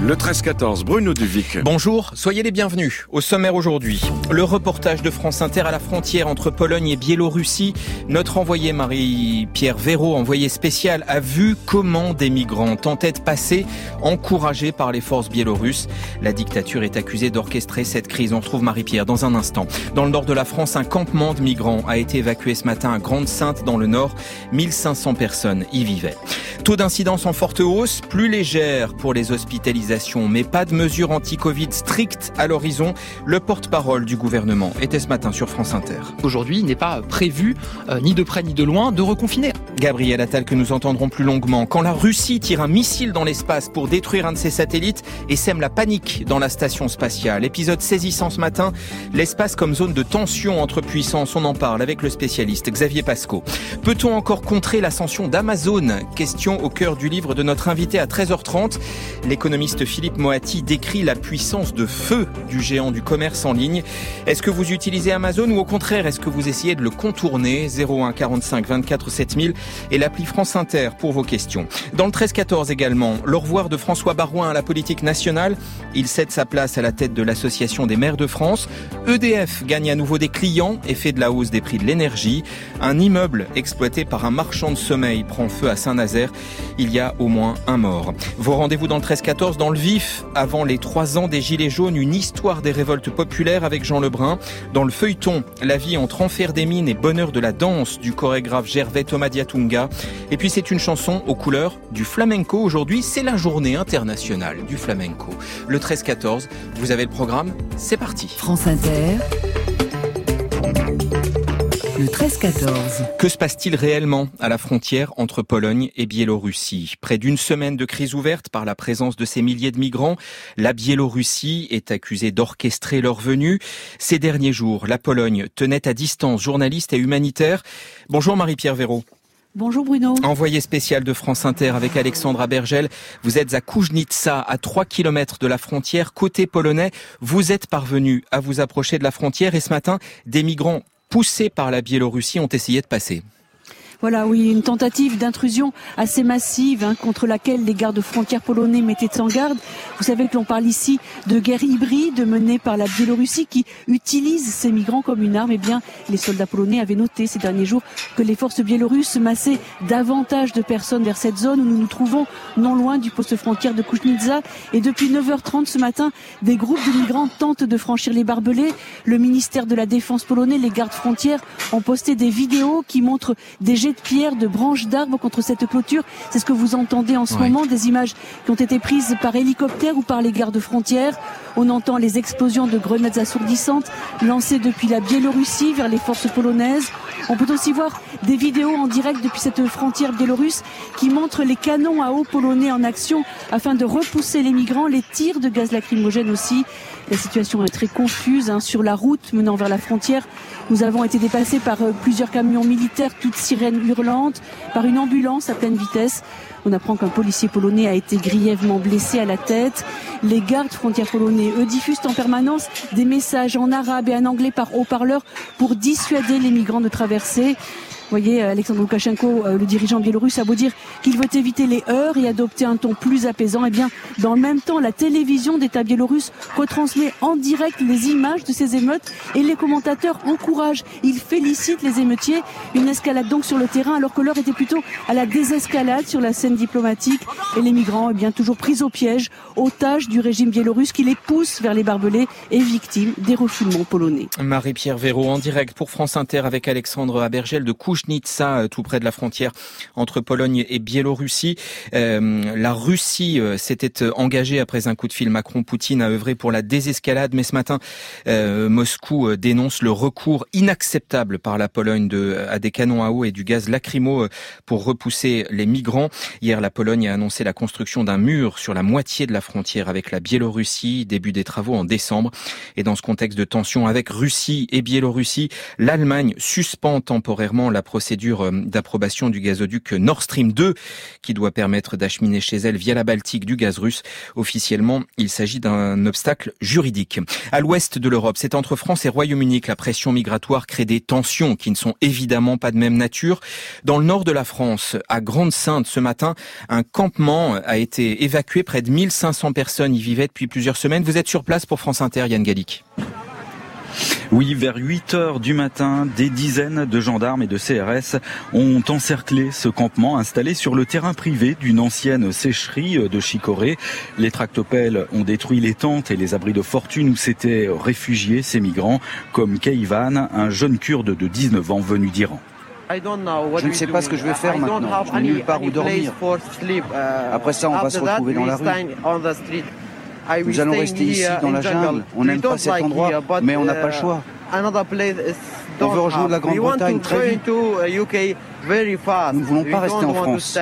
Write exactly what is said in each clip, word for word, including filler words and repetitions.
Le treize quatorze, Bruno Duvic. Bonjour, soyez les bienvenus. Au sommaire aujourd'hui, le reportage de France Inter à la frontière entre Pologne et Biélorussie. Notre envoyé Marie-Pierre Véraud, envoyé spécial, a vu comment des migrants tentaient de passer, encouragés par les forces biélorusses. La dictature est accusée d'orchestrer cette crise. On retrouve Marie-Pierre dans un instant. Dans le nord de la France, un campement de migrants a été évacué ce matin à Grande-Synthe dans le nord. mille cinq cents personnes y vivaient. Taux d'incidence en forte hausse, plus légère pour les hospitalisations, mais pas de mesures anti-Covid strictes à l'horizon. Le porte-parole du gouvernement était ce matin sur France Inter. Aujourd'hui, il n'est pas prévu, euh, ni de près ni de loin, de reconfiner. Gabriel Attal, que nous entendrons plus longuement. Quand la Russie tire un missile dans l'espace pour détruire un de ses satellites et sème la panique dans la station spatiale. Épisode saisissant ce matin, l'espace comme zone de tension entre puissances. On en parle avec le spécialiste Xavier Pasco. Peut-on encore contrer l'ascension d'Amazon ? Question au cœur du livre de notre invité à treize heures trente. L'économiste Philippe Moati décrit la puissance de feu du géant du commerce en ligne. Est-ce que vous utilisez Amazon ou au contraire, est-ce que vous essayez de le contourner ? zéro un quarante-cinq vingt-quatre sept mille et l'appli France Inter pour vos questions. Dans le treize quatorze également, l'au revoir de François Baroin à la politique nationale. Il cède sa place à la tête de l'Association des maires de France. E D F gagne à nouveau des clients, effet de la hausse des prix de l'énergie. Un immeuble exploité par un marchand de sommeil prend feu à Saint-Nazaire. Il y a au moins un mort. Vos rendez-vous dans le treize quatorze, dans le vif, avant les trois ans des Gilets jaunes, une histoire des révoltes populaires avec Jean Lebrun. Dans le feuilleton, la vie entre enfer des mines et bonheur de la danse du chorégraphe Gervais Thomas Diatunga. Et puis c'est une chanson aux couleurs du flamenco. Aujourd'hui, c'est la journée internationale du flamenco. Le treize quatorze, vous avez le programme, c'est parti. France Inter. Le treize quatorze. Que se passe-t-il réellement à la frontière entre Pologne et Biélorussie ? Près d'une semaine de crise ouverte par la présence de ces milliers de migrants, la Biélorussie est accusée d'orchestrer leur venue. Ces derniers jours, la Pologne tenait à distance journalistes et humanitaires. Bonjour Marie-Pierre Véraud. Bonjour Bruno. Envoyé spécial de France Inter avec Alexandre Abergel. Vous êtes à Kuźnica, à trois kilomètres de la frontière, côté polonais. Vous êtes parvenu à vous approcher de la frontière et ce matin, des migrants poussés par la Biélorussie ont essayé de passer. Voilà, oui, une tentative d'intrusion assez massive hein, contre laquelle les gardes-frontières polonais mettaient en garde. Vous savez que l'on parle ici de guerre hybride menée par la Biélorussie qui utilise ces migrants comme une arme. Eh bien, les soldats polonais avaient noté ces derniers jours que les forces biélorusses massaient davantage de personnes vers cette zone où nous nous trouvons non loin du poste frontière de Kuźnica. Et depuis neuf heures trente ce matin, des groupes de migrants tentent de franchir les barbelés. Le ministère de la Défense polonais, les gardes-frontières ont posté des vidéos qui montrent des jets de pierres, de branches d'arbres contre cette clôture. C'est ce que vous entendez en ce oui. moment, des images qui ont été prises par hélicoptère ou par les gardes-frontières. On entend les explosions de grenades assourdissantes lancées depuis la Biélorussie vers les forces polonaises. On peut aussi voir des vidéos en direct depuis cette frontière biélorusse qui montrent les canons à eau polonais en action afin de repousser les migrants, les tirs de gaz lacrymogène aussi. La situation est très confuse hein. Sur la route menant vers la frontière. Nous avons été dépassés par plusieurs camions militaires, toutes sirènes hurlantes, par une ambulance à pleine vitesse. On apprend qu'un policier polonais a été grièvement blessé à la tête. Les gardes frontières polonais, eux, diffusent en permanence des messages en arabe et en anglais par haut-parleur pour dissuader les migrants de traverser. Vous voyez, Alexandre Loukachenko, le dirigeant biélorusse, a beau dire qu'il veut éviter les heurts et adopter un ton plus apaisant. Eh bien, dans le même temps, la télévision d'État biélorusse retransmet en direct les images de ces émeutes et les commentateurs encouragent, ils félicitent les émeutiers. Une escalade donc sur le terrain alors que l'heure était plutôt à la désescalade sur la scène diplomatique. Et les migrants, eh bien, toujours pris au piège, otages du régime biélorusse qui les pousse vers les barbelés et victimes des refoulements polonais. Marie-Pierre Véraud en direct pour France Inter avec Alexandre Abergel de Kuźnica, tout près de la frontière entre Pologne et Biélorussie. Euh, la Russie euh, s'était engagée après un coup de fil Macron-Poutine à œuvrer pour la désescalade, mais ce matin, euh, Moscou euh, dénonce le recours inacceptable par la Pologne de, à des canons à eau et du gaz lacrymo euh, pour repousser les migrants. Hier, la Pologne a annoncé la construction d'un mur sur la moitié de la frontière avec la Biélorussie, début des travaux en décembre. Et dans ce contexte de tension avec Russie et Biélorussie, l'Allemagne suspend temporairement la procédure d'approbation du gazoduc Nord Stream deux qui doit permettre d'acheminer chez elle via la Baltique du gaz russe. Officiellement, il s'agit d'un obstacle juridique. À l'ouest de l'Europe, c'est entre France et Royaume-Uni que la pression migratoire crée des tensions qui ne sont évidemment pas de même nature. Dans le nord de la France, à Grande-Synthe, ce matin, un campement a été évacué. Près de mille cinq cents personnes y vivaient depuis plusieurs semaines. Vous êtes sur place pour France Inter, Yann Gallic. Oui, vers huit heures du matin, des dizaines de gendarmes et de C R S ont encerclé ce campement installé sur le terrain privé d'une ancienne sécherie de Chicorée. Les tractopelles ont détruit les tentes et les abris de fortune où s'étaient réfugiés ces migrants, comme Keivan, un jeune kurde de dix-neuf ans venu d'Iran. Je ne sais pas ce que je vais faire maintenant. Je n'ai nulle part où dormir. Après ça, on va se retrouver dans la rue. Nous allons rester ici, dans la jungle. On n'aime pas cet endroit, mais on n'a pas le choix. On veut rejoindre la Grande-Bretagne très vite. Nous ne voulons pas rester en France.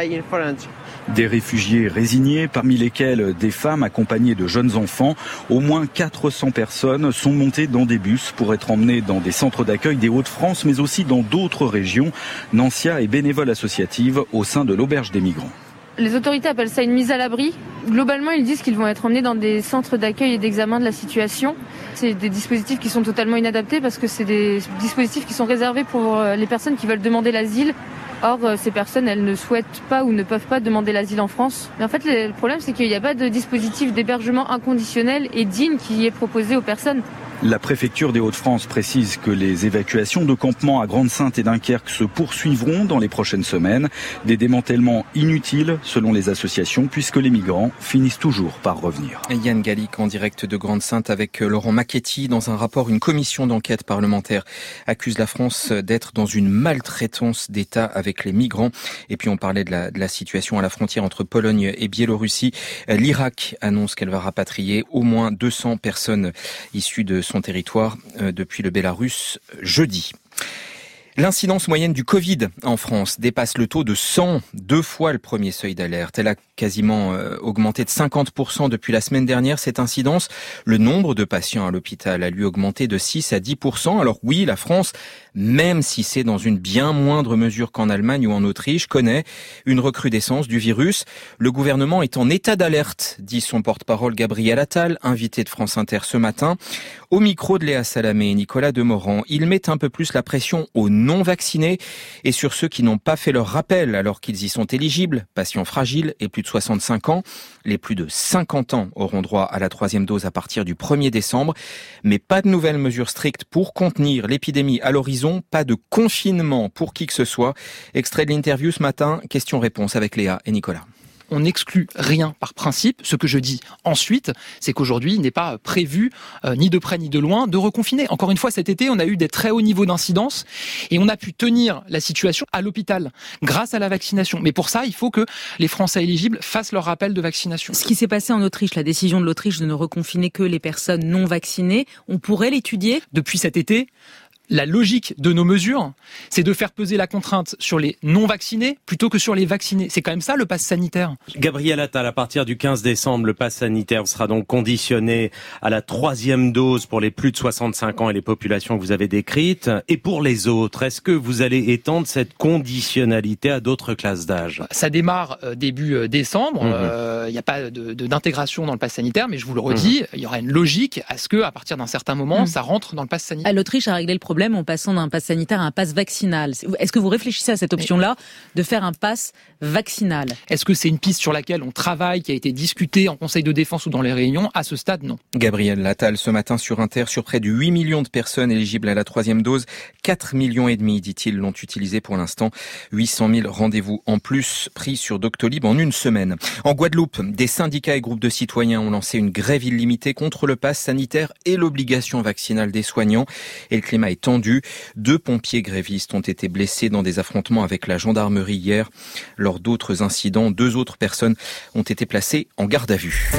Des réfugiés résignés, parmi lesquels des femmes accompagnées de jeunes enfants. Au moins quatre cents personnes sont montées dans des bus pour être emmenées dans des centres d'accueil des Hauts-de-France, mais aussi dans d'autres régions. Nansia est bénévole associative au sein de l'Auberge des migrants. Les autorités appellent ça une mise à l'abri. Globalement, ils disent qu'ils vont être emmenés dans des centres d'accueil et d'examen de la situation. C'est des dispositifs qui sont totalement inadaptés parce que c'est des dispositifs qui sont réservés pour les personnes qui veulent demander l'asile. Or, ces personnes, elles ne souhaitent pas ou ne peuvent pas demander l'asile en France. Mais en fait, le problème, c'est qu'il n'y a pas de dispositif d'hébergement inconditionnel et digne qui est proposé aux personnes. La préfecture des Hauts-de-France précise que les évacuations de campements à Grande-Synthe et Dunkerque se poursuivront dans les prochaines semaines. Des démantèlements inutiles selon les associations puisque les migrants finissent toujours par revenir. Yann Gallic en direct de Grande-Synthe avec Laurent Macchetti. Dans un rapport, une commission d'enquête parlementaire accuse la France d'être dans une maltraitance d'État avec les migrants. Et puis on parlait de la, de la situation à la frontière entre Pologne et Biélorussie. L'Irak annonce qu'elle va rapatrier au moins deux cents personnes issues de son territoire euh, depuis le Bélarus jeudi. L'incidence moyenne du Covid en France dépasse le taux de cent, deux fois le premier seuil d'alerte. Elle a quasiment euh, augmenté de cinquante pour cent depuis la semaine dernière, cette incidence. Le nombre de patients à l'hôpital a lui augmenté de six à dix pour cent. Alors oui, la France, même si c'est dans une bien moindre mesure qu'en Allemagne ou en Autriche, connaît une recrudescence du virus. Le gouvernement est en état d'alerte, dit son porte-parole Gabriel Attal, invité de France Inter ce matin. Au micro de Léa Salamé et Nicolas Demorand, il met un peu plus la pression aux non vaccinés et sur ceux qui n'ont pas fait leur rappel alors qu'ils y sont éligibles, patients fragiles et plus de soixante-cinq ans. Les plus de cinquante ans auront droit à la troisième dose à partir du premier décembre. Mais pas de nouvelles mesures strictes pour contenir l'épidémie à l'horizon, pas de confinement pour qui que ce soit. Extrait de l'interview ce matin, question-réponse avec Léa et Nicolas. On n'exclut rien par principe. Ce que je dis ensuite, c'est qu'aujourd'hui, il n'est pas prévu, euh, ni de près ni de loin, de reconfiner. Encore une fois, cet été, on a eu des très hauts niveaux d'incidence et on a pu tenir la situation à l'hôpital grâce à la vaccination. Mais pour ça, il faut que les Français éligibles fassent leur rappel de vaccination. Ce qui s'est passé en Autriche, la décision de l'Autriche de ne reconfiner que les personnes non vaccinées, on pourrait l'étudier ? Depuis cet été, la logique de nos mesures, c'est de faire peser la contrainte sur les non-vaccinés plutôt que sur les vaccinés. C'est quand même ça le pass sanitaire. Gabriel Attal, à partir du quinze décembre, le pass sanitaire sera donc conditionné à la troisième dose pour les plus de soixante-cinq ans et les populations que vous avez décrites. Et pour les autres, est-ce que vous allez étendre cette conditionnalité à d'autres classes d'âge ? Ça démarre début décembre. Il mmh. euh, n'y a pas de, de, d'intégration dans le pass sanitaire, mais je vous le redis, il mmh. y aura une logique à ce qu'à partir d'un certain moment, mmh. ça rentre dans le pass sanitaire. L'Autriche a réglé le problème en passant d'un pass sanitaire à un pass vaccinal. Est-ce que vous réfléchissez à cette option-là, de faire un pass vaccinal ? Est-ce que c'est une piste sur laquelle on travaille, qui a été discutée en Conseil de défense ou dans les réunions ? À ce stade, non. Gabriel Attal, ce matin sur Inter, sur près de huit millions de personnes éligibles à la troisième dose. quatre millions et demi, dit-il, l'ont utilisé pour l'instant. huit cent mille rendez-vous en plus pris sur Doctolib en une semaine. En Guadeloupe, des syndicats et groupes de citoyens ont lancé une grève illimitée contre le pass sanitaire et l'obligation vaccinale des soignants. Et le climat est tendu. Deux pompiers grévistes ont été blessés dans des affrontements avec la gendarmerie hier. Lors d'autres incidents, deux autres personnes ont été placées en garde à vue.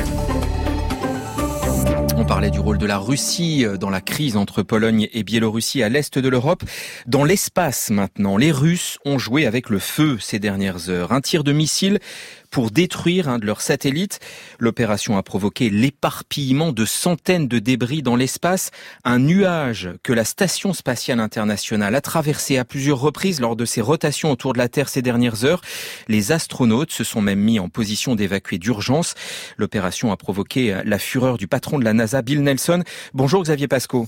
On parlait du rôle de la Russie dans la crise entre Pologne et Biélorussie à l'est de l'Europe. Dans l'espace maintenant, les Russes ont joué avec le feu ces dernières heures. Un tir de missile pour détruire un de leurs satellites. L'opération a provoqué l'éparpillement de centaines de débris dans l'espace, un nuage que la Station spatiale internationale a traversé à plusieurs reprises lors de ses rotations autour de la Terre ces dernières heures. Les astronautes se sont même mis en position d'évacuer d'urgence. L'opération a provoqué la fureur du patron de la NASA, Bill Nelson. Bonjour Xavier Pasco.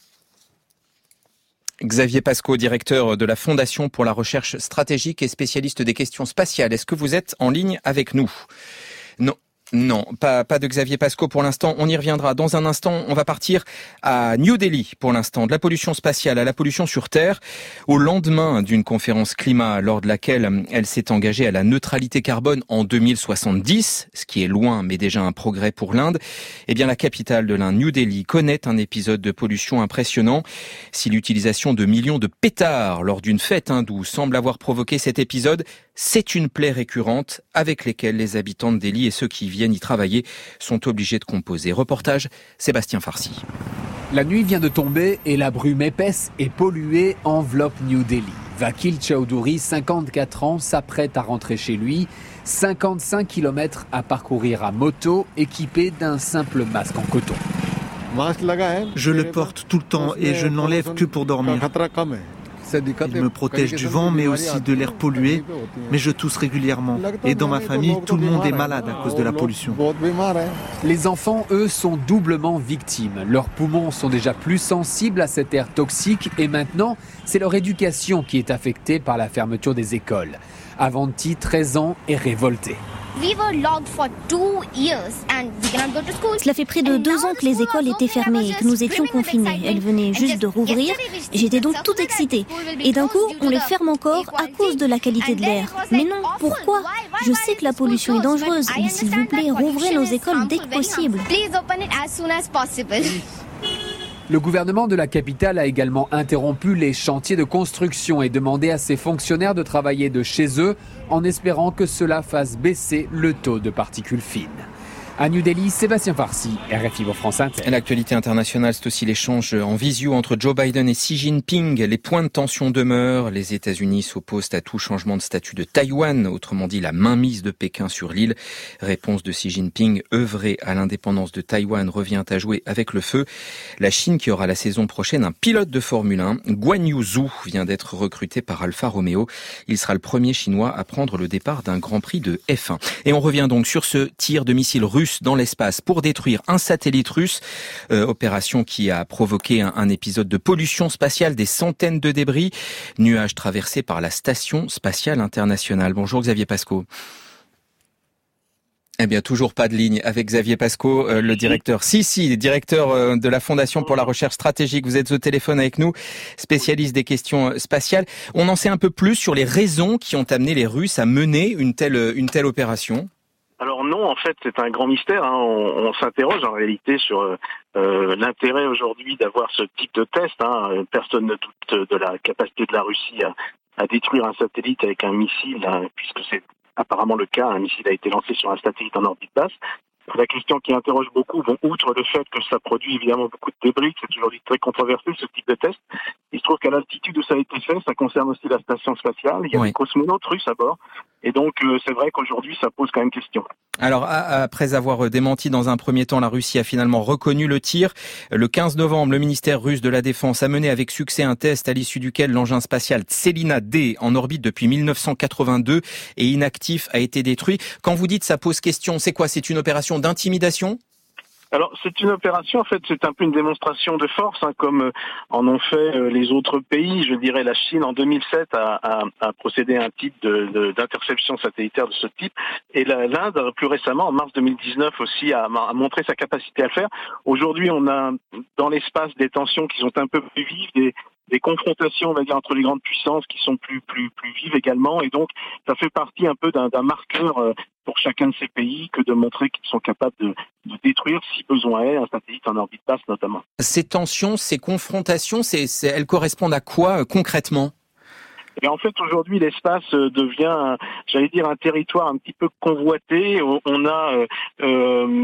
Xavier Pasco, directeur de la Fondation pour la recherche stratégique et spécialiste des questions spatiales. Est-ce que vous êtes en ligne avec nous ? Non. Non, pas, pas de Xavier Pasco pour l'instant. On y reviendra dans un instant. On va partir à New Delhi pour l'instant. De la pollution spatiale à la pollution sur Terre. Au lendemain d'une conférence climat lors de laquelle elle s'est engagée à la neutralité carbone en deux mille soixante-dix, ce qui est loin mais déjà un progrès pour l'Inde, eh bien la capitale de l'Inde, New Delhi, connaît un épisode de pollution impressionnant. Si l'utilisation de millions de pétards lors d'une fête hindoue semble avoir provoqué cet épisode, c'est une plaie récurrente avec lesquelles les habitants de Delhi et ceux qui viennent y travailler sont obligés de composer. Reportage Sébastien Farsi. La nuit vient de tomber et la brume épaisse et polluée enveloppe New Delhi. Vakil Chowdhury, cinquante-quatre ans, s'apprête à rentrer chez lui. cinquante-cinq kilomètres à parcourir à moto, équipé d'un simple masque en coton. Je le porte tout le temps et je ne l'enlève que pour dormir. Il me protège du vent, mais aussi de l'air pollué. Mais je tousse régulièrement. Et dans ma famille, tout le monde est malade à cause de la pollution. Les enfants, eux, sont doublement victimes. Leurs poumons sont déjà plus sensibles à cet air toxique. Et maintenant, c'est leur éducation qui est affectée par la fermeture des écoles. Avanti, treize ans, est révolté. Cela fait près de deux ans que les écoles étaient fermées et que nous étions confinés. Elles venaient juste de rouvrir. J'étais donc toute excitée. Et d'un coup, on les ferme encore à cause de la qualité de l'air. Mais non, pourquoi ? Je sais que la pollution est dangereuse, mais s'il vous plaît, rouvrez nos écoles dès que possible. Le gouvernement de la capitale a également interrompu les chantiers de construction et demandé à ses fonctionnaires de travailler de chez eux en espérant que cela fasse baisser le taux de particules fines. À New Delhi, Sébastien Farsi, R F I pour France Inter. L'actualité internationale, c'est aussi l'échange en visio entre Joe Biden et Xi Jinping. Les points de tension demeurent. Les États-Unis s'opposent à tout changement de statut de Taïwan, autrement dit la mainmise de Pékin sur l'île. Réponse de Xi Jinping, œuvrer à l'indépendance de Taïwan revient à jouer avec le feu. La Chine qui aura la saison prochaine un pilote de Formule un, Guan Yu Zhou, vient d'être recruté par Alfa Romeo. Il sera le premier Chinois à prendre le départ d'un Grand Prix de F un. Et on revient donc sur ce tir de missile russe dans l'espace pour détruire un satellite russe. Euh, opération qui a provoqué un, un épisode de pollution spatiale, des centaines de débris. Nuages traversés par la Station spatiale internationale. Bonjour Xavier Pasco. Eh bien, toujours pas de ligne avec Xavier Pasco, euh, le directeur. Si, si, directeur euh, de la Fondation pour la recherche stratégique. Vous êtes au téléphone avec nous, spécialiste des questions spatiales. On en sait un peu plus sur les raisons qui ont amené les Russes à mener une telle, une telle opération. Alors non, en fait, c'est un grand mystère. Hein. On, on s'interroge en réalité sur euh, l'intérêt aujourd'hui d'avoir ce type de test. Hein. Personne ne doute de la capacité de la Russie à, à détruire un satellite avec un missile, hein, puisque c'est apparemment le cas. Un missile a été lancé sur un satellite en orbite basse. La question qui interroge beaucoup, bon, outre le fait que ça produit évidemment beaucoup de débris, que c'est aujourd'hui très controversé ce type de test, il se trouve qu'à l'altitude où ça a été fait, ça concerne aussi la station spatiale, il y a oui. des cosmonautes russes à bord, et donc euh, c'est vrai qu'aujourd'hui ça pose quand même question. Alors après avoir démenti dans un premier temps, la Russie a finalement reconnu le tir. Le quinze novembre, le ministère russe de la Défense a mené avec succès un test à l'issue duquel l'engin spatial Tselina D, en orbite depuis mille neuf cent quatre-vingt-deux et inactif, a été détruit. Quand vous dites ça pose question, c'est quoi ? C'est une opération d'intimidation ? Alors c'est une opération, en fait, c'est un peu une démonstration de force, hein, comme euh, en ont fait euh, les autres pays. Je dirais la Chine en deux mille sept a, a, a procédé à un type de, de, d'interception satellitaire de ce type, et la, l'Inde plus récemment, en mars deux mille dix-neuf aussi, a, a montré sa capacité à le faire. Aujourd'hui, on a dans l'espace des tensions qui sont un peu plus vives, des des confrontations, on va dire, entre les grandes puissances qui sont plus plus plus vives également, et donc ça fait partie un peu d'un, d'un marqueur euh, pour chacun de ces pays que de montrer qu'ils sont capables de, de détruire, si besoin est, un satellite en orbite basse notamment. Ces tensions, ces confrontations, c'est, c'est, elles correspondent à quoi euh, concrètement ? Et en fait, aujourd'hui, l'espace devient, j'allais dire, un territoire un petit peu convoité. On a euh, euh,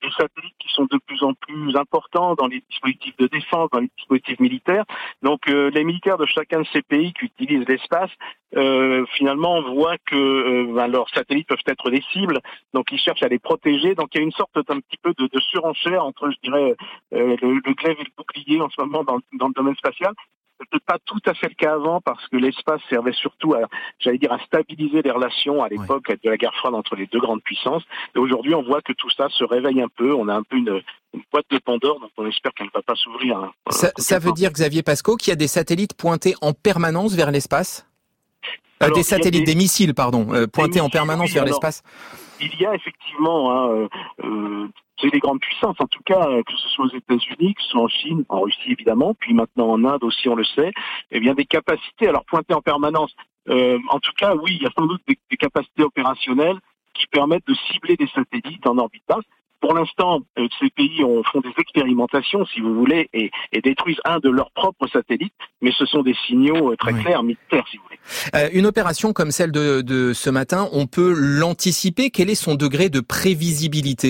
des satellites qui sont de plus en plus importants dans les dispositifs de défense, dans les dispositifs militaires. Donc euh, les militaires de chacun de ces pays qui utilisent l'espace, euh, finalement, voient que euh, ben, leurs satellites peuvent être des cibles, donc ils cherchent à les protéger. Donc il y a une sorte d'un petit peu de, de surenchère entre, je dirais, euh, le, le glaive et le bouclier en ce moment dans, dans le domaine spatial. C'était pas tout à fait le cas avant parce que l'espace servait surtout à, j'allais dire, à stabiliser les relations à l'époque ouais. de la guerre froide entre les deux grandes puissances. Et aujourd'hui, on voit que tout ça se réveille un peu. On a un peu une, une boîte de Pandore, donc on espère qu'elle ne va pas s'ouvrir. Hein, ça, ça veut dire, Xavier Pasco, qu'il y a des satellites pointés en permanence vers l'espace ? euh, Des satellites, des... des missiles, pardon, euh, pointés en permanence oui, vers alors, l'espace. Il y a effectivement... Hein, euh, c'est les grandes puissances, en tout cas, que ce soit aux États-Unis, que ce soit en Chine, en Russie évidemment, puis maintenant en Inde aussi, on le sait, eh bien des capacités, alors pointées en permanence. Euh, en tout cas, oui, il y a sans doute des, des capacités opérationnelles qui permettent de cibler des satellites en orbite basse. Pour l'instant, euh, ces pays ont, font des expérimentations, si vous voulez, et, et détruisent un de leurs propres satellites, mais ce sont des signaux euh, très oui. clairs, militaires, si vous voulez. Euh, une opération comme celle de, de ce matin, on peut l'anticiper. Quel est son degré de prévisibilité ?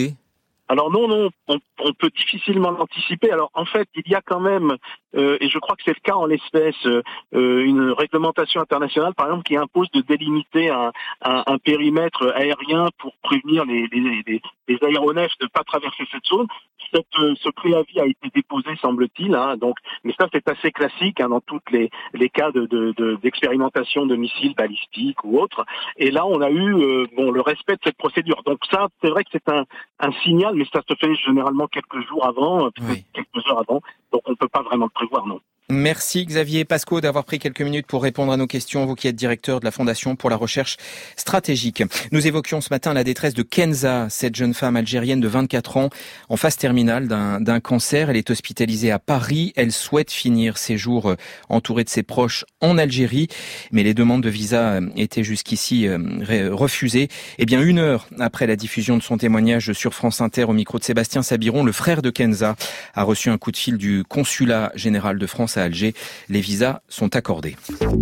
Alors non, non, on, on peut difficilement l'anticiper. Alors en fait, il y a quand même, euh, et je crois que c'est le cas en l'espèce, euh, une réglementation internationale, par exemple, qui impose de délimiter un, un, un périmètre aérien pour prévenir les, les, les, les aéronefs de ne pas traverser cette zone. Cette, ce préavis a été déposé, semble-t-il. Hein, donc, mais ça, c'est assez classique hein, dans tous les, les cas de, de, de, d'expérimentation de missiles balistiques ou autres. Et là, on a eu euh, bon le respect de cette procédure. Donc ça, c'est vrai que c'est un, un signal, mais ça se fait généralement quelques jours avant, peut-être oui. quelques heures avant. Donc on ne peut pas vraiment le prévoir, non. Merci Xavier Pasco d'avoir pris quelques minutes pour répondre à nos questions, vous qui êtes directeur de la Fondation pour la recherche stratégique. Nous évoquions ce matin la détresse de Kenza, cette jeune femme algérienne de vingt-quatre ans en phase terminale d'un, d'un cancer. Elle est hospitalisée à Paris. Elle souhaite finir ses jours entourée de ses proches en Algérie, mais les demandes de visa étaient jusqu'ici refusées. Eh bien, une heure après la diffusion de son témoignage sur France Inter au micro de Sébastien Sabiron, le frère de Kenza a reçu un coup de fil du consulat général de France à Alger. Les visas sont accordés.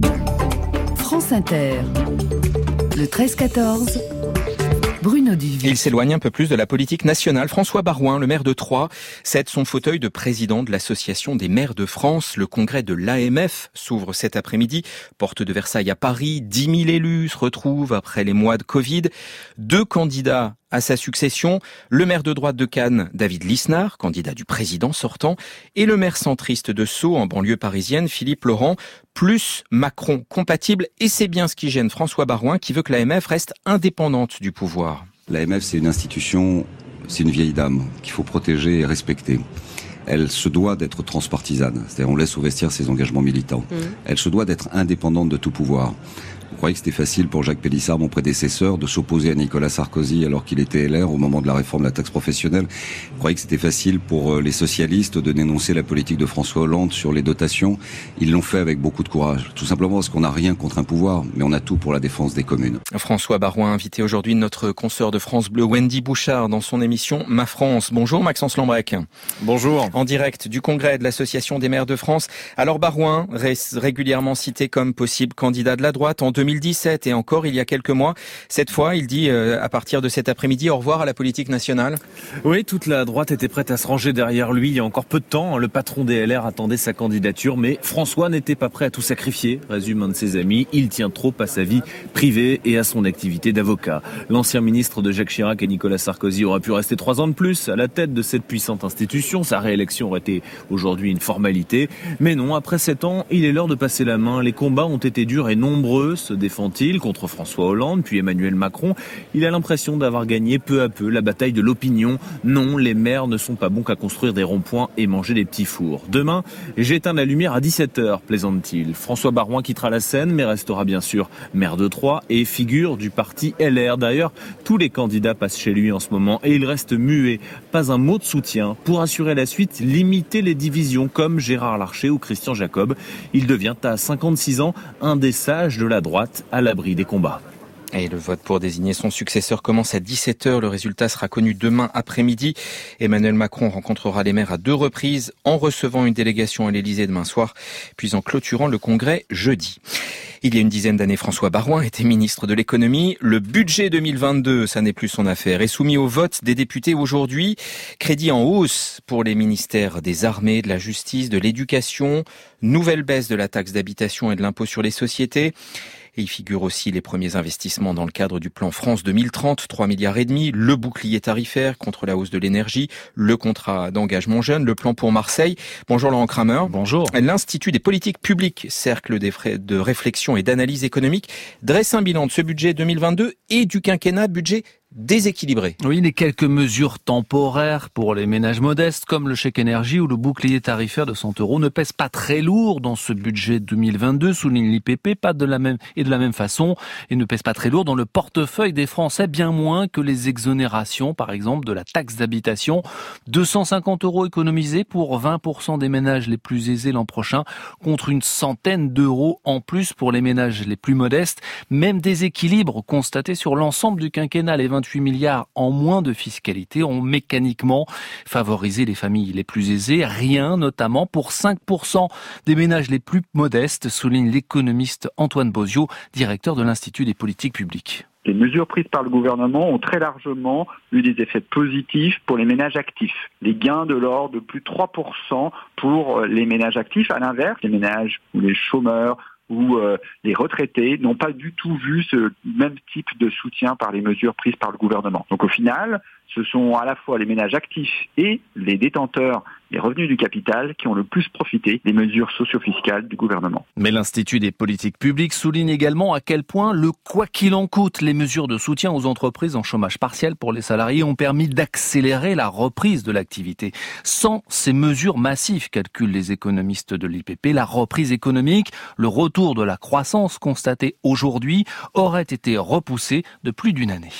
France Inter, le treize quatorze, Bruno Duvic. Il s'éloigne un peu plus de la politique nationale. François Baroin, le maire de Troyes, cède son fauteuil de président de l'Association des maires de France. Le congrès de l'A M F s'ouvre cet après-midi. Porte de Versailles à Paris. dix mille élus se retrouvent après les mois de Covid. Deux candidats à sa succession, le maire de droite de Cannes, David Lisnard, candidat du président sortant, et le maire centriste de Sceaux, en banlieue parisienne, Philippe Laurent, plus Macron compatible. Et c'est bien ce qui gêne François Baroin, qui veut que l'A M F reste indépendante du pouvoir. L'A M F, c'est une institution, c'est une vieille dame qu'il faut protéger et respecter. Elle se doit d'être transpartisane, c'est-à-dire on laisse au vestiaire ses engagements militants. Mmh. Elle se doit d'être indépendante de tout pouvoir. Vous croyez que c'était facile pour Jacques Pélissard, mon prédécesseur, de s'opposer à Nicolas Sarkozy alors qu'il était L R au moment de la réforme de la taxe professionnelle? Vous croyez que c'était facile pour les socialistes de dénoncer la politique de François Hollande sur les dotations? Ils l'ont fait avec beaucoup de courage. Tout simplement parce qu'on n'a rien contre un pouvoir, mais on a tout pour la défense des communes. François Baroin, invité aujourd'hui de notre consoeur de France Bleu, Wendy Bouchard, dans son émission Ma France. Bonjour Maxence Lambrec. Bonjour. En direct du congrès de l'Association des maires de France. Alors Baroin, ré- régulièrement cité comme possible candidat de la droite en deux mille dix-sept et encore il y a quelques mois. Cette fois, il dit euh, à partir de cet après-midi au revoir à la politique nationale. Oui, toute la droite était prête à se ranger derrière lui il y a encore peu de temps. Le patron des L R attendait sa candidature, mais François n'était pas prêt à tout sacrifier, résume un de ses amis. Il tient trop à sa vie privée et à son activité d'avocat. L'ancien ministre de Jacques Chirac et Nicolas Sarkozy aurait pu rester trois ans de plus à la tête de cette puissante institution. Sa réélection aurait été aujourd'hui une formalité. Mais non, après sept ans, il est l'heure de passer la main. Les combats ont été durs et nombreux, se défend-il, contre François Hollande, puis Emmanuel Macron. Il a l'impression d'avoir gagné peu à peu la bataille de l'opinion. Non, les maires ne sont pas bons qu'à construire des ronds-points et manger des petits fours. Demain, j'éteins la lumière à dix-sept heures, plaisante-t-il. François Baroin quittera la scène, mais restera bien sûr maire de Troyes et figure du parti L R. D'ailleurs, tous les candidats passent chez lui en ce moment et il reste muet. Pas un mot de soutien. Pour assurer la suite, limiter les divisions comme Gérard Larcher ou Christian Jacob. Il devient à cinquante-six ans un des sages de la droite à l'abri des combats. Et le vote pour désigner son successeur commence à dix-sept heures. Le résultat sera connu demain après-midi. Emmanuel Macron rencontrera les maires à deux reprises, en recevant une délégation à l'Élysée demain soir, puis en clôturant le congrès jeudi. Il y a une dizaine d'années, François Baroin était ministre de l'économie. Le budget deux mille vingt-deux, ça n'est plus son affaire, est soumis au vote des députés aujourd'hui. Crédit en hausse pour les ministères des Armées, de la Justice, de l'Éducation. Nouvelle baisse de la taxe d'habitation et de l'impôt sur les sociétés. Et il figure aussi les premiers investissements dans le cadre du plan France deux mille trente, trois milliards et demi, le bouclier tarifaire contre la hausse de l'énergie, le contrat d'engagement jeune, le plan pour Marseille. Bonjour Laurent Kramer. Bonjour. L'Institut des politiques publiques, cercle de réflexion et d'analyse économique, dresse un bilan de ce budget deux mille vingt-deux et du quinquennat, budget déséquilibré. Oui, les quelques mesures temporaires pour les ménages modestes, comme le chèque énergie ou le bouclier tarifaire de cent euros, ne pèsent pas très lourd dans ce budget deux mille vingt-deux, souligne l'I P P, pas de la même, et de la même façon, et ne pèsent pas très lourd dans le portefeuille des Français, bien moins que les exonérations, par exemple, de la taxe d'habitation. deux cent cinquante euros économisés pour vingt pour cent des ménages les plus aisés l'an prochain, contre une centaine d'euros en plus pour les ménages les plus modestes. Même déséquilibre constaté sur l'ensemble du quinquennat, les vingt-huit milliards en moins de fiscalité ont mécaniquement favorisé les familles les plus aisées. Rien, notamment, pour cinq pour cent des ménages les plus modestes, souligne l'économiste Antoine Bozio, directeur de l'Institut des politiques publiques. Les mesures prises par le gouvernement ont très largement eu des effets positifs pour les ménages actifs. Les gains de l'ordre de plus de trois pour cent pour les ménages actifs. À l'inverse, les ménages ou les chômeurs où euh, les retraités n'ont pas du tout vu ce même type de soutien par les mesures prises par le gouvernement. Donc au final, ce sont à la fois les ménages actifs et les détenteurs des revenus du capital qui ont le plus profité des mesures socio-fiscales du gouvernement. Mais l'Institut des politiques publiques souligne également à quel point le quoi qu'il en coûte, les mesures de soutien aux entreprises en chômage partiel pour les salariés ont permis d'accélérer la reprise de l'activité. Sans ces mesures massives, calculent les économistes de l'I P P, la reprise économique, le retour de la croissance constatée aujourd'hui aurait été repoussé de plus d'une année.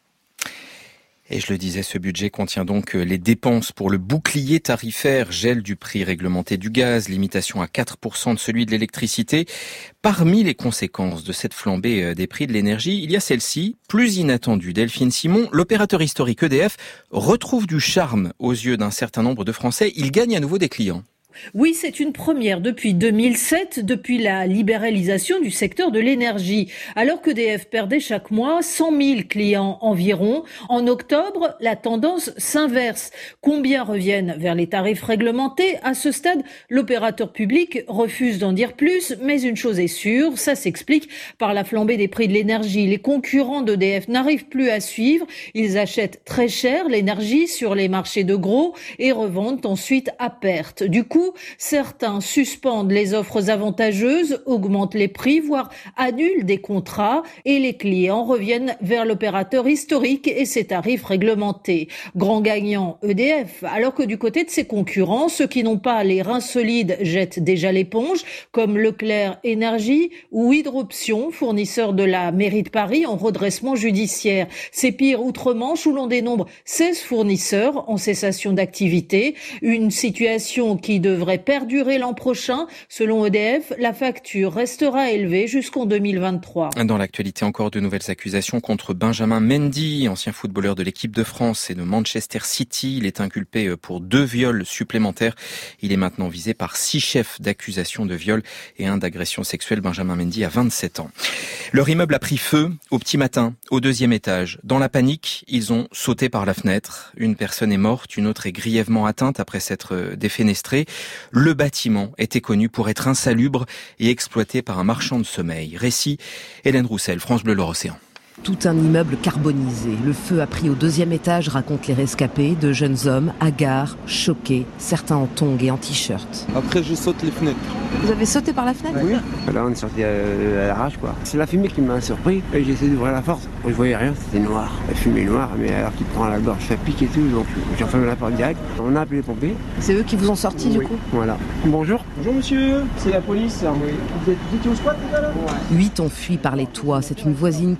Et je le disais, ce budget contient donc les dépenses pour le bouclier tarifaire, gel du prix réglementé du gaz, limitation à quatre pour cent de celui de l'électricité. Parmi les conséquences de cette flambée des prix de l'énergie, il y a celle-ci, plus inattendue. Delphine Simon, l'opérateur historique E D F, retrouve du charme aux yeux d'un certain nombre de Français. Il gagne à nouveau des clients. Oui, c'est une première depuis deux mille sept, depuis la libéralisation du secteur de l'énergie. Alors que E D F perdait chaque mois cent mille clients environ, en octobre, la tendance s'inverse. Combien reviennent vers les tarifs réglementés? À ce stade, l'opérateur public refuse d'en dire plus, mais une chose est sûre, ça s'explique par la flambée des prix de l'énergie. Les concurrents d'E D F n'arrivent plus à suivre. Ils achètent très cher l'énergie sur les marchés de gros et revendent ensuite à perte. Du coup, certains suspendent les offres avantageuses, augmentent les prix, voire annulent des contrats et les clients reviennent vers l'opérateur historique et ses tarifs réglementés. Grand gagnant E D F, alors que du côté de ses concurrents, ceux qui n'ont pas les reins solides jettent déjà l'éponge, comme Leclerc Énergie ou Hydroption, fournisseur de la mairie de Paris en redressement judiciaire. C'est pire outre-Manche où l'on dénombre seize fournisseurs en cessation d'activité, une situation qui devrait perdurer l'an prochain. Selon E D F, la facture restera élevée jusqu'en deux mille vingt-trois. Dans l'actualité, encore de nouvelles accusations contre Benjamin Mendy, ancien footballeur de l'équipe de France et de Manchester City. Il est inculpé pour deux viols supplémentaires. Il est maintenant visé par six chefs d'accusation de viol et un d'agression sexuelle. Benjamin Mendy a vingt-sept ans. Leur immeuble a pris feu au petit matin, au deuxième étage. Dans la panique, ils ont sauté par la fenêtre. Une personne est morte, une autre est grièvement atteinte après s'être défenestrée. Le bâtiment était connu pour être insalubre et exploité par un marchand de sommeil. Récit, Hélène Roussel, France Bleu Loire-Océan. Tout un immeuble carbonisé. Le feu a pris au deuxième étage, racontent les rescapés, de jeunes hommes, hagards, choqués, certains en tongs et en t-shirt. Après, je saute les fenêtres. Vous avez sauté par la fenêtre? Oui. Là, on est sorti à l'arrache, quoi. C'est la fumée qui m'a surpris. Et j'ai essayé d'ouvrir la porte. Je voyais rien, c'était noir. La fumée noire, mais alors qu'il prend à la gorge, ça pique et tout. Donc, j'ai fermé la porte direct. On a appelé les pompiers. C'est eux qui vous ont sorti, oui. Du coup? Voilà. Bonjour. Bonjour, monsieur. C'est la police. Oui. Vous étiez au squat, tout à l'heure? Huit ont fui par les toits. C'est une voisine qui les a récupérés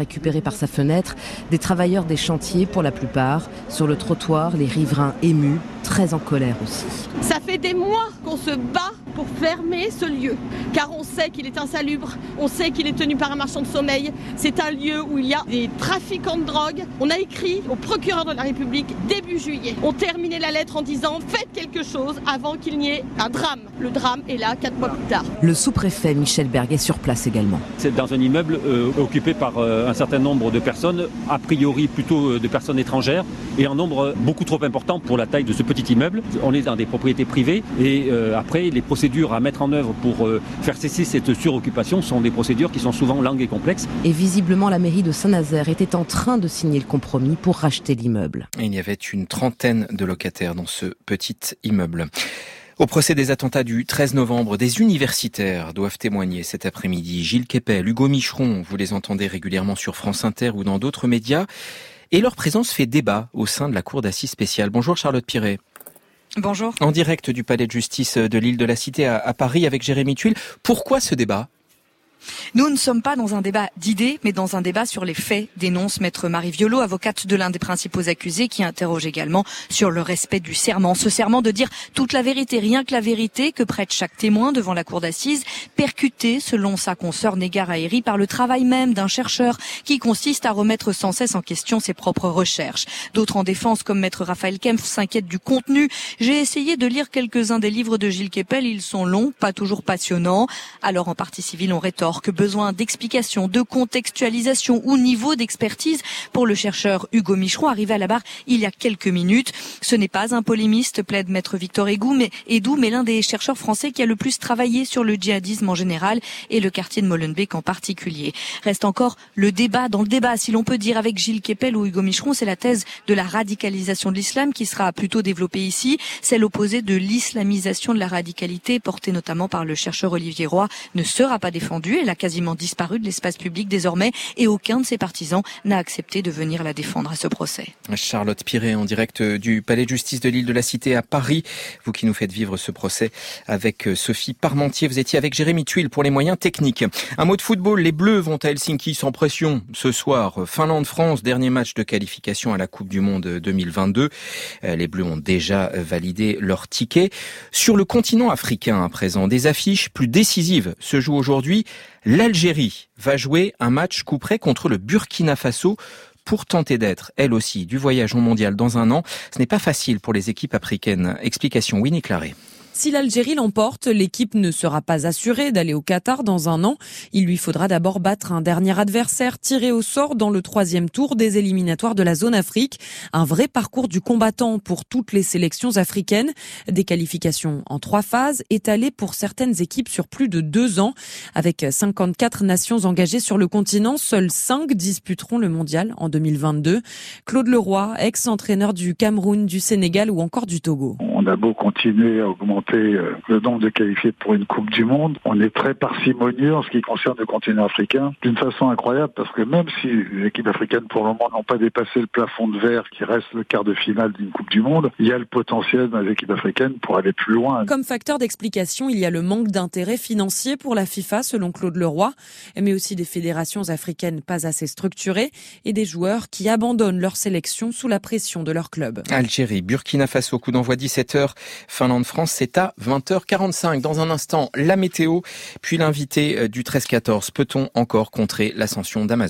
récupérés par sa fenêtre, des travailleurs des chantiers pour la plupart. Sur le trottoir, les riverains émus, très en colère aussi. Ça fait des mois qu'on se bat pour fermer ce lieu, car on sait qu'il est insalubre, on sait qu'il est tenu par un marchand de sommeil. C'est un lieu où il y a des trafiquants de drogue. On a écrit au procureur de la République début juillet. On terminait la lettre en disant « Faites quelque chose avant qu'il n'y ait un drame ». Le drame est là quatre mois plus tard. Le sous-préfet Michel Berg est sur place également. C'est dans un immeuble euh, occupé par euh, un certain nombre de personnes, a priori plutôt euh, de personnes étrangères, et un nombre beaucoup trop important pour la taille de ce petit immeuble. On est dans des propriétés privées et euh, après les procédures à mettre en œuvre pour euh, faire cesser cette suroccupation sont des procédures qui sont souvent longues et complexes. Et visiblement la mairie de Saint-Nazaire était en train de signer le compromis pour racheter l'immeuble. Il y avait une trentaine de locataires dans ce petit immeuble. Au procès des attentats du treize novembre, des universitaires doivent témoigner cet après-midi. Gilles Kepel, Hugo Micheron, vous les entendez régulièrement sur France Inter ou dans d'autres médias. Et leur présence fait débat au sein de la cour d'assises spéciale. Bonjour Charlotte Piret. Bonjour. En direct du palais de justice de l'île de la Cité à, à Paris avec Jérémy Tuile. Pourquoi ce débat ? Nous ne sommes pas dans un débat d'idées, mais dans un débat sur les faits, dénonce maître Marie Violot, avocate de l'un des principaux accusés, qui interroge également sur le respect du serment. Ce serment de dire toute la vérité, rien que la vérité, que prête chaque témoin devant la cour d'assises, percuté, selon sa consoeur Négar Haïry, par le travail même d'un chercheur qui consiste à remettre sans cesse en question ses propres recherches. D'autres en défense, comme maître Raphaël Kempf, s'inquiètent du contenu. J'ai essayé de lire quelques-uns des livres de Gilles Kepel, ils sont longs, pas toujours passionnants. Alors en partie civile, on rétorque que besoin d'explication, de contextualisation ou niveau d'expertise pour le chercheur Hugo Micheron, arrivé à la barre il y a quelques minutes. Ce n'est pas un polémiste, plaide maître Victor Edoux, mais, Edoux, mais l'un des chercheurs français qui a le plus travaillé sur le djihadisme en général et le quartier de Molenbeek en particulier. Reste encore le débat dans le débat, si l'on peut dire, avec Gilles Kepel ou Hugo Micheron. C'est la thèse de la radicalisation de l'islam qui sera plutôt développée ici. Celle opposée de l'islamisation de la radicalité, portée notamment par le chercheur Olivier Roy, ne sera pas défendue. Elle a quasiment disparu de l'espace public désormais et aucun de ses partisans n'a accepté de venir la défendre à ce procès. Charlotte Piret en direct du palais de justice de l'île de la Cité à Paris. Vous qui nous faites vivre ce procès avec Sophie Parmentier. Vous étiez avec Jérémy Tuile pour les moyens techniques. Un mot de football, les Bleus vont à Helsinki sans pression ce soir. Finlande-France, dernier match de qualification à la Coupe du Monde deux mille vingt-deux. Les Bleus ont déjà validé leur ticket. Sur le continent africain à présent, des affiches plus décisives se jouent aujourd'hui. L'Algérie va jouer un match coup près contre le Burkina Faso pour tenter d'être, elle aussi, du voyage au mondial dans un an. Ce n'est pas facile pour les équipes africaines. Explication Winnie Claret. Si l'Algérie l'emporte, l'équipe ne sera pas assurée d'aller au Qatar dans un an. Il lui faudra d'abord battre un dernier adversaire tiré au sort dans le troisième tour des éliminatoires de la zone Afrique. Un vrai parcours du combattant pour toutes les sélections africaines. Des qualifications en trois phases, étalées pour certaines équipes sur plus de deux ans. Avec cinquante-quatre nations engagées sur le continent, seules cinq disputeront le mondial en deux mille vingt-deux. Claude Leroy, ex-entraîneur du Cameroun, du Sénégal ou encore du Togo. On a beau continuer à augmenter le nombre de qualifiés pour une Coupe du Monde, on est très parcimonieux en ce qui concerne le continent africain, d'une façon incroyable, parce que même si les équipes africaines pour le moment n'ont pas dépassé le plafond de verre qui reste le quart de finale d'une Coupe du Monde, il y a le potentiel dans les équipes africaines pour aller plus loin. Comme facteur d'explication, il y a le manque d'intérêt financier pour la FIFA, selon Claude Leroy, mais aussi des fédérations africaines pas assez structurées et des joueurs qui abandonnent leur sélection sous la pression de leur club. Algérie, Burkina Faso, coup d'envoi dix-sept heures, Finlande-France, c'est à vingt heures quarante-cinq. Dans un instant, la météo, puis l'invité du treize quatorze. Peut-on encore contrer l'ascension d'Amazon ?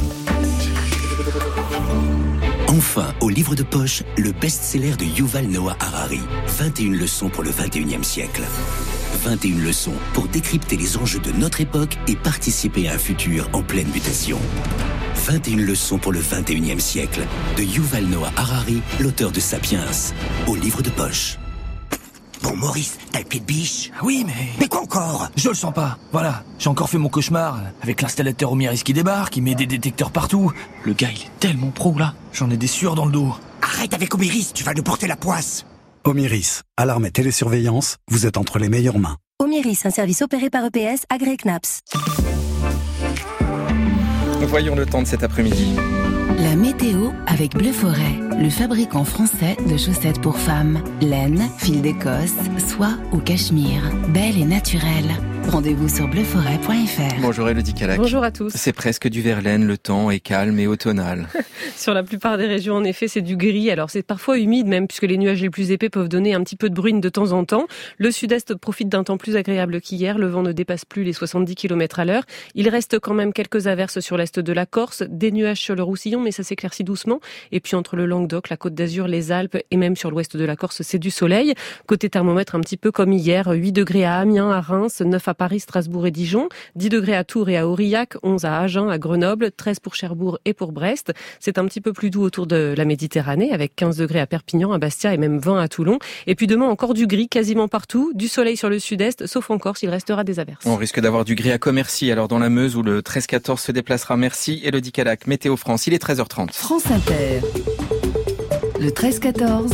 Enfin, au livre de poche, le best-seller de Yuval Noah Harari. vingt et une leçons pour le vingt et unième siècle. vingt et une leçons pour décrypter les enjeux de notre époque et participer à un futur en pleine mutation. vingt et une leçons pour le vingt et unième siècle. De Yuval Noah Harari, l'auteur de Sapiens. Au livre de poche. Bon, Maurice, t'as le pied de biche ? Oui, mais... Mais quoi encore ? Je le sens pas. Voilà, j'ai encore fait mon cauchemar, avec l'installateur Omiris qui débarque, il met des détecteurs partout. Le gars, il est tellement pro, là. J'en ai des sueurs dans le dos. Arrête avec Omiris, tu vas nous porter la poisse. Omiris, alarme et télésurveillance, vous êtes entre les meilleures mains. Omiris, un service opéré par E P S, agréé C N A P S. Nous voyons le temps de cet après-midi. La météo avec Bleu Forêt, le fabricant français de chaussettes pour femmes. Laine, fil d'Écosse, soie ou cachemire. Belle et naturelle. Rendez-vous sur bleu forêt point f r. Bonjour Elodie Calac. Bonjour à tous. C'est presque du Verlaine, le temps est calme et automnal. Sur la plupart des régions, en effet, c'est du gris. Alors c'est parfois humide même, puisque les nuages les plus épais peuvent donner un petit peu de bruine de temps en temps. Le sud-est profite d'un temps plus agréable qu'hier. Le vent ne dépasse plus les soixante-dix kilomètres à l'heure. Il reste quand même quelques averses sur l'est de la Corse, des nuages sur le Roussillon, mais ça s'éclaircit doucement. Et puis entre le Languedoc, la Côte d'Azur, les Alpes et même sur l'ouest de la Corse, c'est du soleil. Côté thermomètre, un petit peu comme hier, huit degrés à Amiens, à Reims, neuf à Paris, Strasbourg et Dijon, dix degrés à Tours et à Aurillac, onze à Agen, à Grenoble, treize pour Cherbourg et pour Brest. C'est un petit peu plus doux autour de la Méditerranée, avec quinze degrés à Perpignan, à Bastia et même vingt à Toulon. Et puis demain, encore du gris quasiment partout, du soleil sur le sud-est, sauf en Corse, il restera des averses. On risque d'avoir du gris à Commercy, alors dans la Meuse où le treize quatorze se déplacera. Merci Elodie Calac. Météo France, il est treize heures trente. France Inter. Le treize quatorze.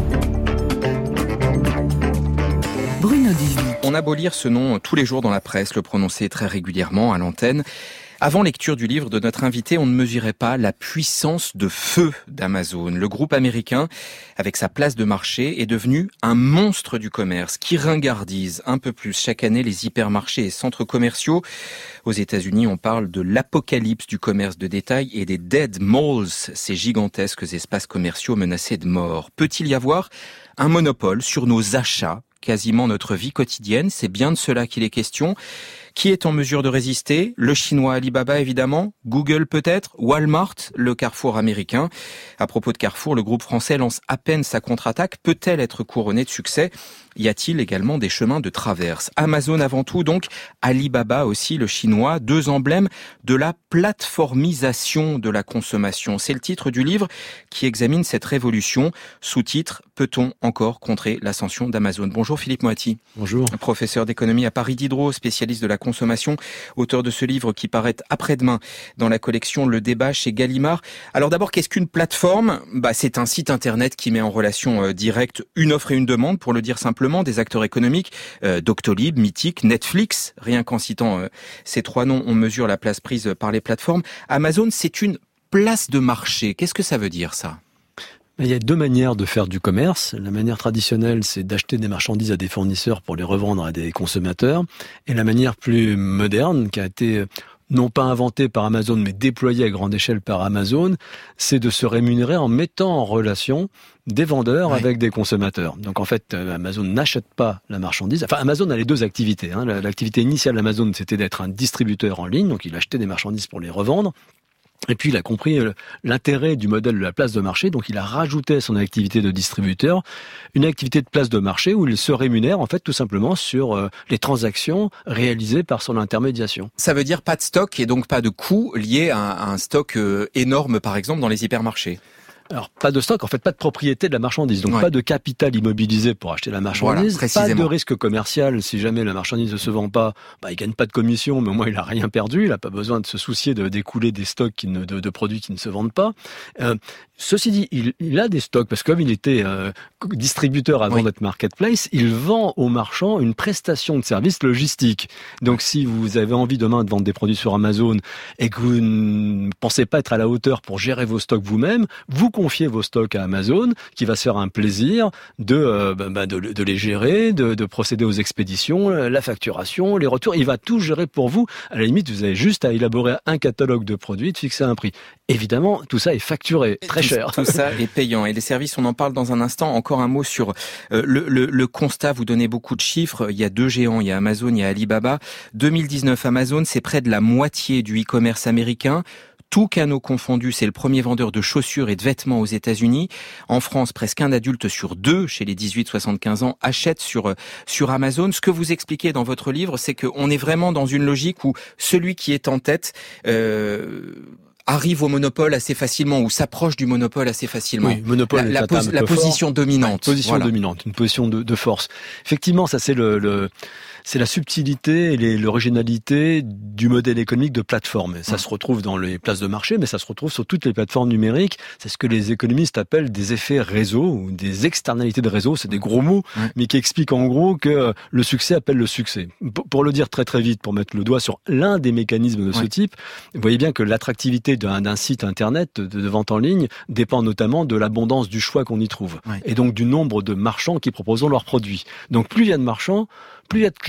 Bruno Dubuis. On a beau lire ce nom tous les jours dans la presse, le prononcer très régulièrement à l'antenne. Avant lecture du livre de notre invité, on ne mesurait pas la puissance de feu d'Amazon. Le groupe américain, avec sa place de marché, est devenu un monstre du commerce qui ringardise un peu plus chaque année les hypermarchés et centres commerciaux. Aux États-Unis, on parle de l'apocalypse du commerce de détail et des dead malls, ces gigantesques espaces commerciaux menacés de mort. Peut-il y avoir un monopole sur nos achats, quasiment notre vie quotidienne? C'est bien de cela qu'il est question. Qui est en mesure de résister? Le chinois Alibaba évidemment, Google peut-être, Walmart, le Carrefour américain. À propos de Carrefour, le groupe français lance à peine sa contre-attaque. Peut-elle être couronnée de succès? Y a-t-il également des chemins de traverse? Amazon avant tout donc, Alibaba aussi, le chinois, deux emblèmes de la plateformisation de la consommation. C'est le titre du livre qui examine cette révolution. Sous-titre, peut-on encore contrer l'ascension d'Amazon? Bonjour Philippe Moati. Bonjour. Professeur d'économie à Paris Diderot, spécialiste de la consommation, auteur de ce livre qui paraît après-demain dans la collection Le Débat chez Gallimard. Alors d'abord, qu'est-ce qu'une plateforme? Bah, c'est un site internet qui met en relation euh, directe une offre et une demande, pour le dire simplement, des acteurs économiques, euh, Doctolib, Mythique, Netflix. Rien qu'en citant euh, ces trois noms, on mesure la place prise par les plateformes. Amazon, c'est une place de marché. Qu'est-ce que ça veut dire, ça? Il y a deux manières de faire du commerce. La manière traditionnelle, c'est d'acheter des marchandises à des fournisseurs pour les revendre à des consommateurs. Et la manière plus moderne, qui a été non pas inventée par Amazon, mais déployée à grande échelle par Amazon, c'est de se rémunérer en mettant en relation des vendeurs ouais. avec des consommateurs. Donc en fait, Amazon n'achète pas la marchandise. Enfin, Amazon a les deux activités. Hein. L'activité initiale d'Amazon, c'était d'être un distributeur en ligne, donc il achetait des marchandises pour les revendre. Et puis il a compris l'intérêt du modèle de la place de marché, donc il a rajouté à son activité de distributeur une activité de place de marché où il se rémunère en fait tout simplement sur les transactions réalisées par son intermédiation. Ça veut dire pas de stock et donc pas de coûts liés à un stock énorme par exemple dans les hypermarchés. Alors, pas de stock, en fait, pas de propriété de la marchandise. Donc, ouais. pas de capital immobilisé pour acheter la marchandise. Voilà, pas de risque commercial. Si jamais la marchandise ne se vend pas, bah, il gagne pas de commission, mais au moins, il a rien perdu. Il a pas besoin de se soucier de d'écouler des stocks qui ne, de, de produits qui ne se vendent pas. Euh, ceci dit, il, il a des stocks parce que comme il était euh, distributeur avant oui. d'être marketplace, il vend aux marchands une prestation de service logistique. Donc, si vous avez envie demain de vendre des produits sur Amazon et que vous ne pensez pas être à la hauteur pour gérer vos stocks vous-même, vous confiez vos stocks à Amazon, qui va se faire un plaisir de, euh, bah, de, de les gérer, de, de procéder aux expéditions, la facturation, les retours. Il va tout gérer pour vous. À la limite, vous avez juste à élaborer un catalogue de produits, de fixer un prix. Évidemment, tout ça est facturé, très tout, cher. Tout ça est payant. Et les services, on en parle dans un instant. Encore un mot sur euh, le, le, le constat. Vous donnez beaucoup de chiffres. Il y a deux géants. Il y a Amazon, il y a Alibaba. deux mille dix-neuf, Amazon, c'est près de la moitié du e-commerce américain. Tous canaux confondus, c'est le premier vendeur de chaussures et de vêtements aux États-Unis. En France, presque un adulte sur deux chez les dix-huit soixante-quinze ans achète sur sur Amazon. Ce que vous expliquez dans votre livre, c'est qu'on est vraiment dans une logique où celui qui est en tête euh, arrive au monopole assez facilement ou s'approche du monopole assez facilement. Oui, monopole, la, la, pos- la position fort. dominante. Ouais, position voilà. dominante, une position de, de force. Effectivement, ça c'est le, le c'est la subtilité et les, l'originalité du modèle économique de plateforme. Ça mmh. se retrouve dans les places de marché, mais ça se retrouve sur toutes les plateformes numériques. C'est ce que les économistes appellent des effets réseau ou des externalités de réseau. C'est des gros mots, mmh. mais qui expliquent en gros que le succès appelle le succès. P- pour le dire très très vite, pour mettre le doigt sur l'un des mécanismes de ce ouais. type, vous voyez bien que l'attractivité d'un, d'un site internet de, de vente en ligne dépend notamment de l'abondance du choix qu'on y trouve. Ouais. Et donc du nombre de marchands qui proposent leurs produits. Donc plus il y a de marchands, plus il y a de clients.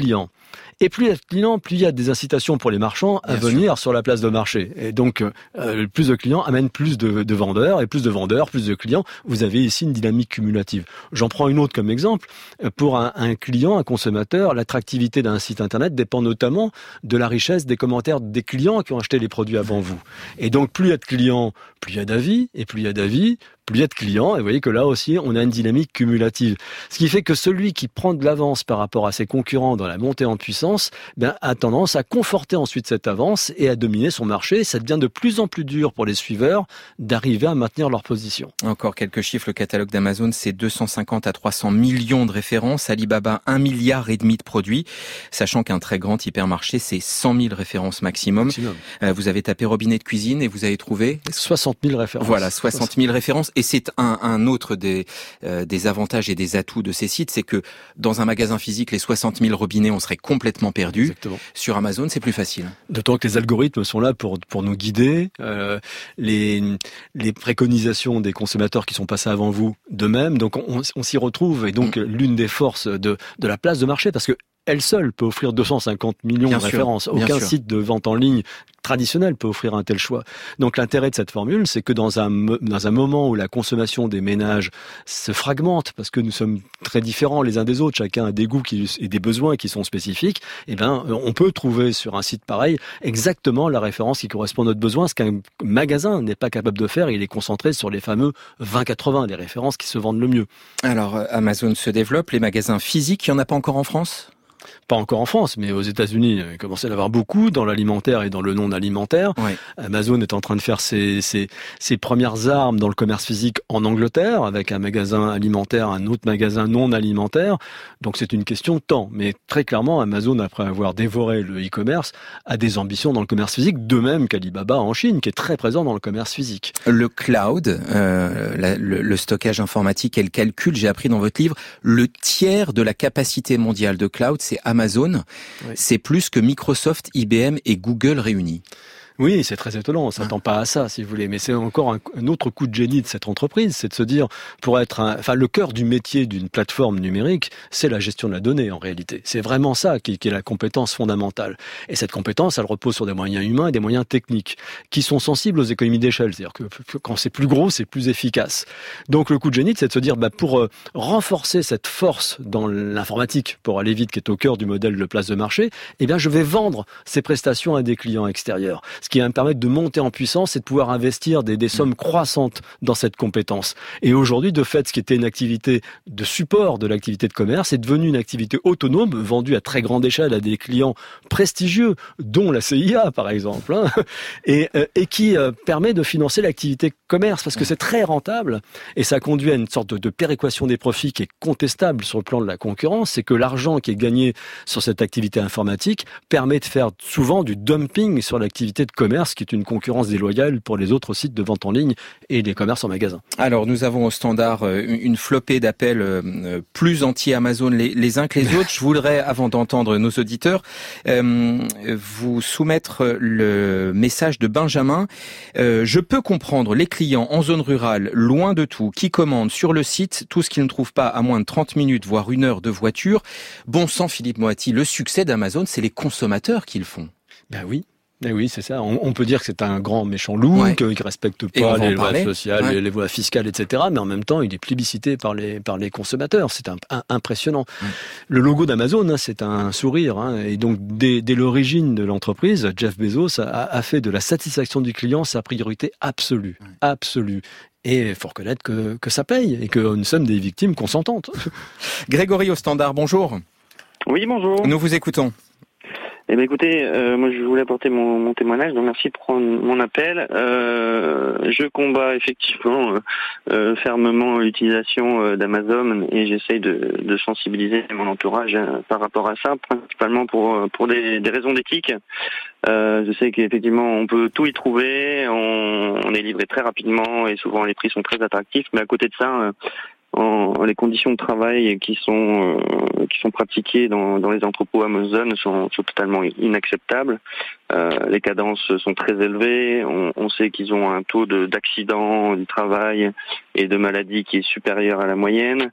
Et plus il y a de clients, plus il y a des incitations pour les marchands à Bien venir sûr. sur la place de marché. Et donc, euh, plus de clients amènent plus de, de vendeurs, et plus de vendeurs, plus de clients. Vous avez ici une dynamique cumulative. J'en prends une autre comme exemple. Pour un, un client, un consommateur, l'attractivité d'un site internet dépend notamment de la richesse des commentaires des clients qui ont acheté les produits avant vous. Et donc, plus il y a de clients, plus il y a d'avis, et plus il y a d'avis, plus il y a de clients, et vous voyez que là aussi, on a une dynamique cumulative. Ce qui fait que celui qui prend de l'avance par rapport à ses concurrents dans la montée en puissance, ben, a tendance à conforter ensuite cette avance et à dominer son marché. Ça devient de plus en plus dur pour les suiveurs d'arriver à maintenir leur position. Encore quelques chiffres. Le catalogue d'Amazon, c'est deux cent cinquante à trois cents millions de références. Alibaba, un milliard et demi de produits. Sachant qu'un très grand hypermarché, c'est cent mille références maximum. maximum. Euh, vous avez tapé robinet de cuisine et vous avez trouvé soixante mille références. Voilà, soixante mille références. Et c'est un, un autre des, euh, des avantages et des atouts de ces sites, c'est que dans un magasin physique, les soixante mille robinets, on serait complètement perdu. Exactement. Sur Amazon, c'est plus facile. D'autant que les algorithmes sont là pour pour nous guider. Euh, les les préconisations des consommateurs qui sont passés avant vous, de même. Donc on, on s'y retrouve. Et donc mmh. l'une des forces de de la place de marché, parce que elle seule peut offrir deux cent cinquante millions bien de sûr, références. Aucun site de vente en ligne traditionnel peut offrir un tel choix. Donc l'intérêt de cette formule, c'est que dans un dans un moment où la consommation des ménages se fragmente, parce que nous sommes très différents les uns des autres, chacun a des goûts qui, et des besoins qui sont spécifiques, eh ben on peut trouver sur un site pareil exactement la référence qui correspond à notre besoin, ce qu'un magasin n'est pas capable de faire. Il est concentré sur les fameux vingt quatre-vingts, les références qui se vendent le mieux. Alors Amazon se développe, les magasins physiques, il n'y en a pas encore en France ? Pas encore en France, mais aux États-Unis, il commence à y en avoir beaucoup dans l'alimentaire et dans le non-alimentaire. Oui. Amazon est en train de faire ses, ses, ses premières armes dans le commerce physique en Angleterre, avec un magasin alimentaire, un autre magasin non alimentaire. Donc c'est une question de temps. Mais très clairement, Amazon, après avoir dévoré le e-commerce, a des ambitions dans le commerce physique, de même qu'Alibaba en Chine, qui est très présent dans le commerce physique. Le cloud, euh, la, le, le stockage informatique et le calcul, j'ai appris dans votre livre, le tiers de la capacité mondiale de cloud, c'est Amazon, oui. C'est plus que Microsoft, I B M et Google réunis. Oui, c'est très étonnant, on ne s'attend pas à ça, si vous voulez. Mais c'est encore un, un autre coup de génie de cette entreprise, c'est de se dire, pour être un, enfin, le cœur du métier d'une plateforme numérique, c'est la gestion de la donnée, en réalité. C'est vraiment ça qui, qui est la compétence fondamentale. Et cette compétence, elle repose sur des moyens humains et des moyens techniques, qui sont sensibles aux économies d'échelle. C'est-à-dire que, que quand c'est plus gros, c'est plus efficace. Donc, le coup de génie, c'est de se dire, bah, pour euh, renforcer cette force dans l'informatique, pour aller vite, qui est au cœur du modèle de place de marché, eh bien, je vais vendre ces prestations à des clients extérieurs. Ce qui va me permettre de monter en puissance et de pouvoir investir des, des sommes croissantes dans cette compétence. Et aujourd'hui, de fait, ce qui était une activité de support de l'activité de commerce est devenu une activité autonome, vendue à très grande échelle à des clients prestigieux, dont la C I A, par exemple, hein, et, et qui euh, permet de financer l'activité commerce, parce que c'est très rentable, et ça conduit à une sorte de, de péréquation des profits qui est contestable sur le plan de la concurrence. C'est que l'argent qui est gagné sur cette activité informatique permet de faire souvent du dumping sur l'activité de commerce, qui est une concurrence déloyale pour les autres sites de vente en ligne et les commerces en magasin. Alors, nous avons au standard une flopée d'appels plus anti-Amazon les, les uns que les autres. Je voudrais, avant d'entendre nos auditeurs, euh, vous soumettre le message de Benjamin. Euh, je peux comprendre les clients en zone rurale, loin de tout, qui commandent sur le site tout ce qu'ils ne trouvent pas à moins de trente minutes, voire une heure de voiture. Bon sang, Philippe Moati, le succès d'Amazon, c'est les consommateurs qui le font. Ben oui. Eh oui, c'est ça. On, on peut dire que c'est un grand méchant loup, ouais. qu'il ne respecte pas les lois sociales, ouais. les, les lois fiscales, et cetera. Mais en même temps, il est plébiscité par les par les consommateurs. C'est un, un, impressionnant. Ouais. Le logo d'Amazon, hein, c'est un sourire. Hein, et donc, dès, dès l'origine de l'entreprise, Jeff Bezos a, a fait de la satisfaction du client sa priorité absolue, ouais. absolue. Et il faut reconnaître que, que ça paye et que nous sommes des victimes consentantes. Grégory au standard, bonjour. Oui, bonjour. Nous vous écoutons. Eh bien, écoutez, euh, moi je voulais apporter mon, mon témoignage, donc merci pour prendre mon appel. Euh, je combats effectivement euh, euh, fermement l'utilisation euh, d'Amazon et j'essaye de, de sensibiliser mon entourage euh, par rapport à ça, principalement pour pour des, des raisons d'éthique. Euh, je sais qu'effectivement on peut tout y trouver, on, on est livré très rapidement et souvent les prix sont très attractifs, mais à côté de ça, euh, En, les conditions de travail qui sont euh, qui sont pratiquées dans, dans les entrepôts Amazon sont, sont totalement inacceptables. Euh, les cadences sont très élevées. On, on sait qu'ils ont un taux de, d'accidents du travail et de maladies qui est supérieur à la moyenne.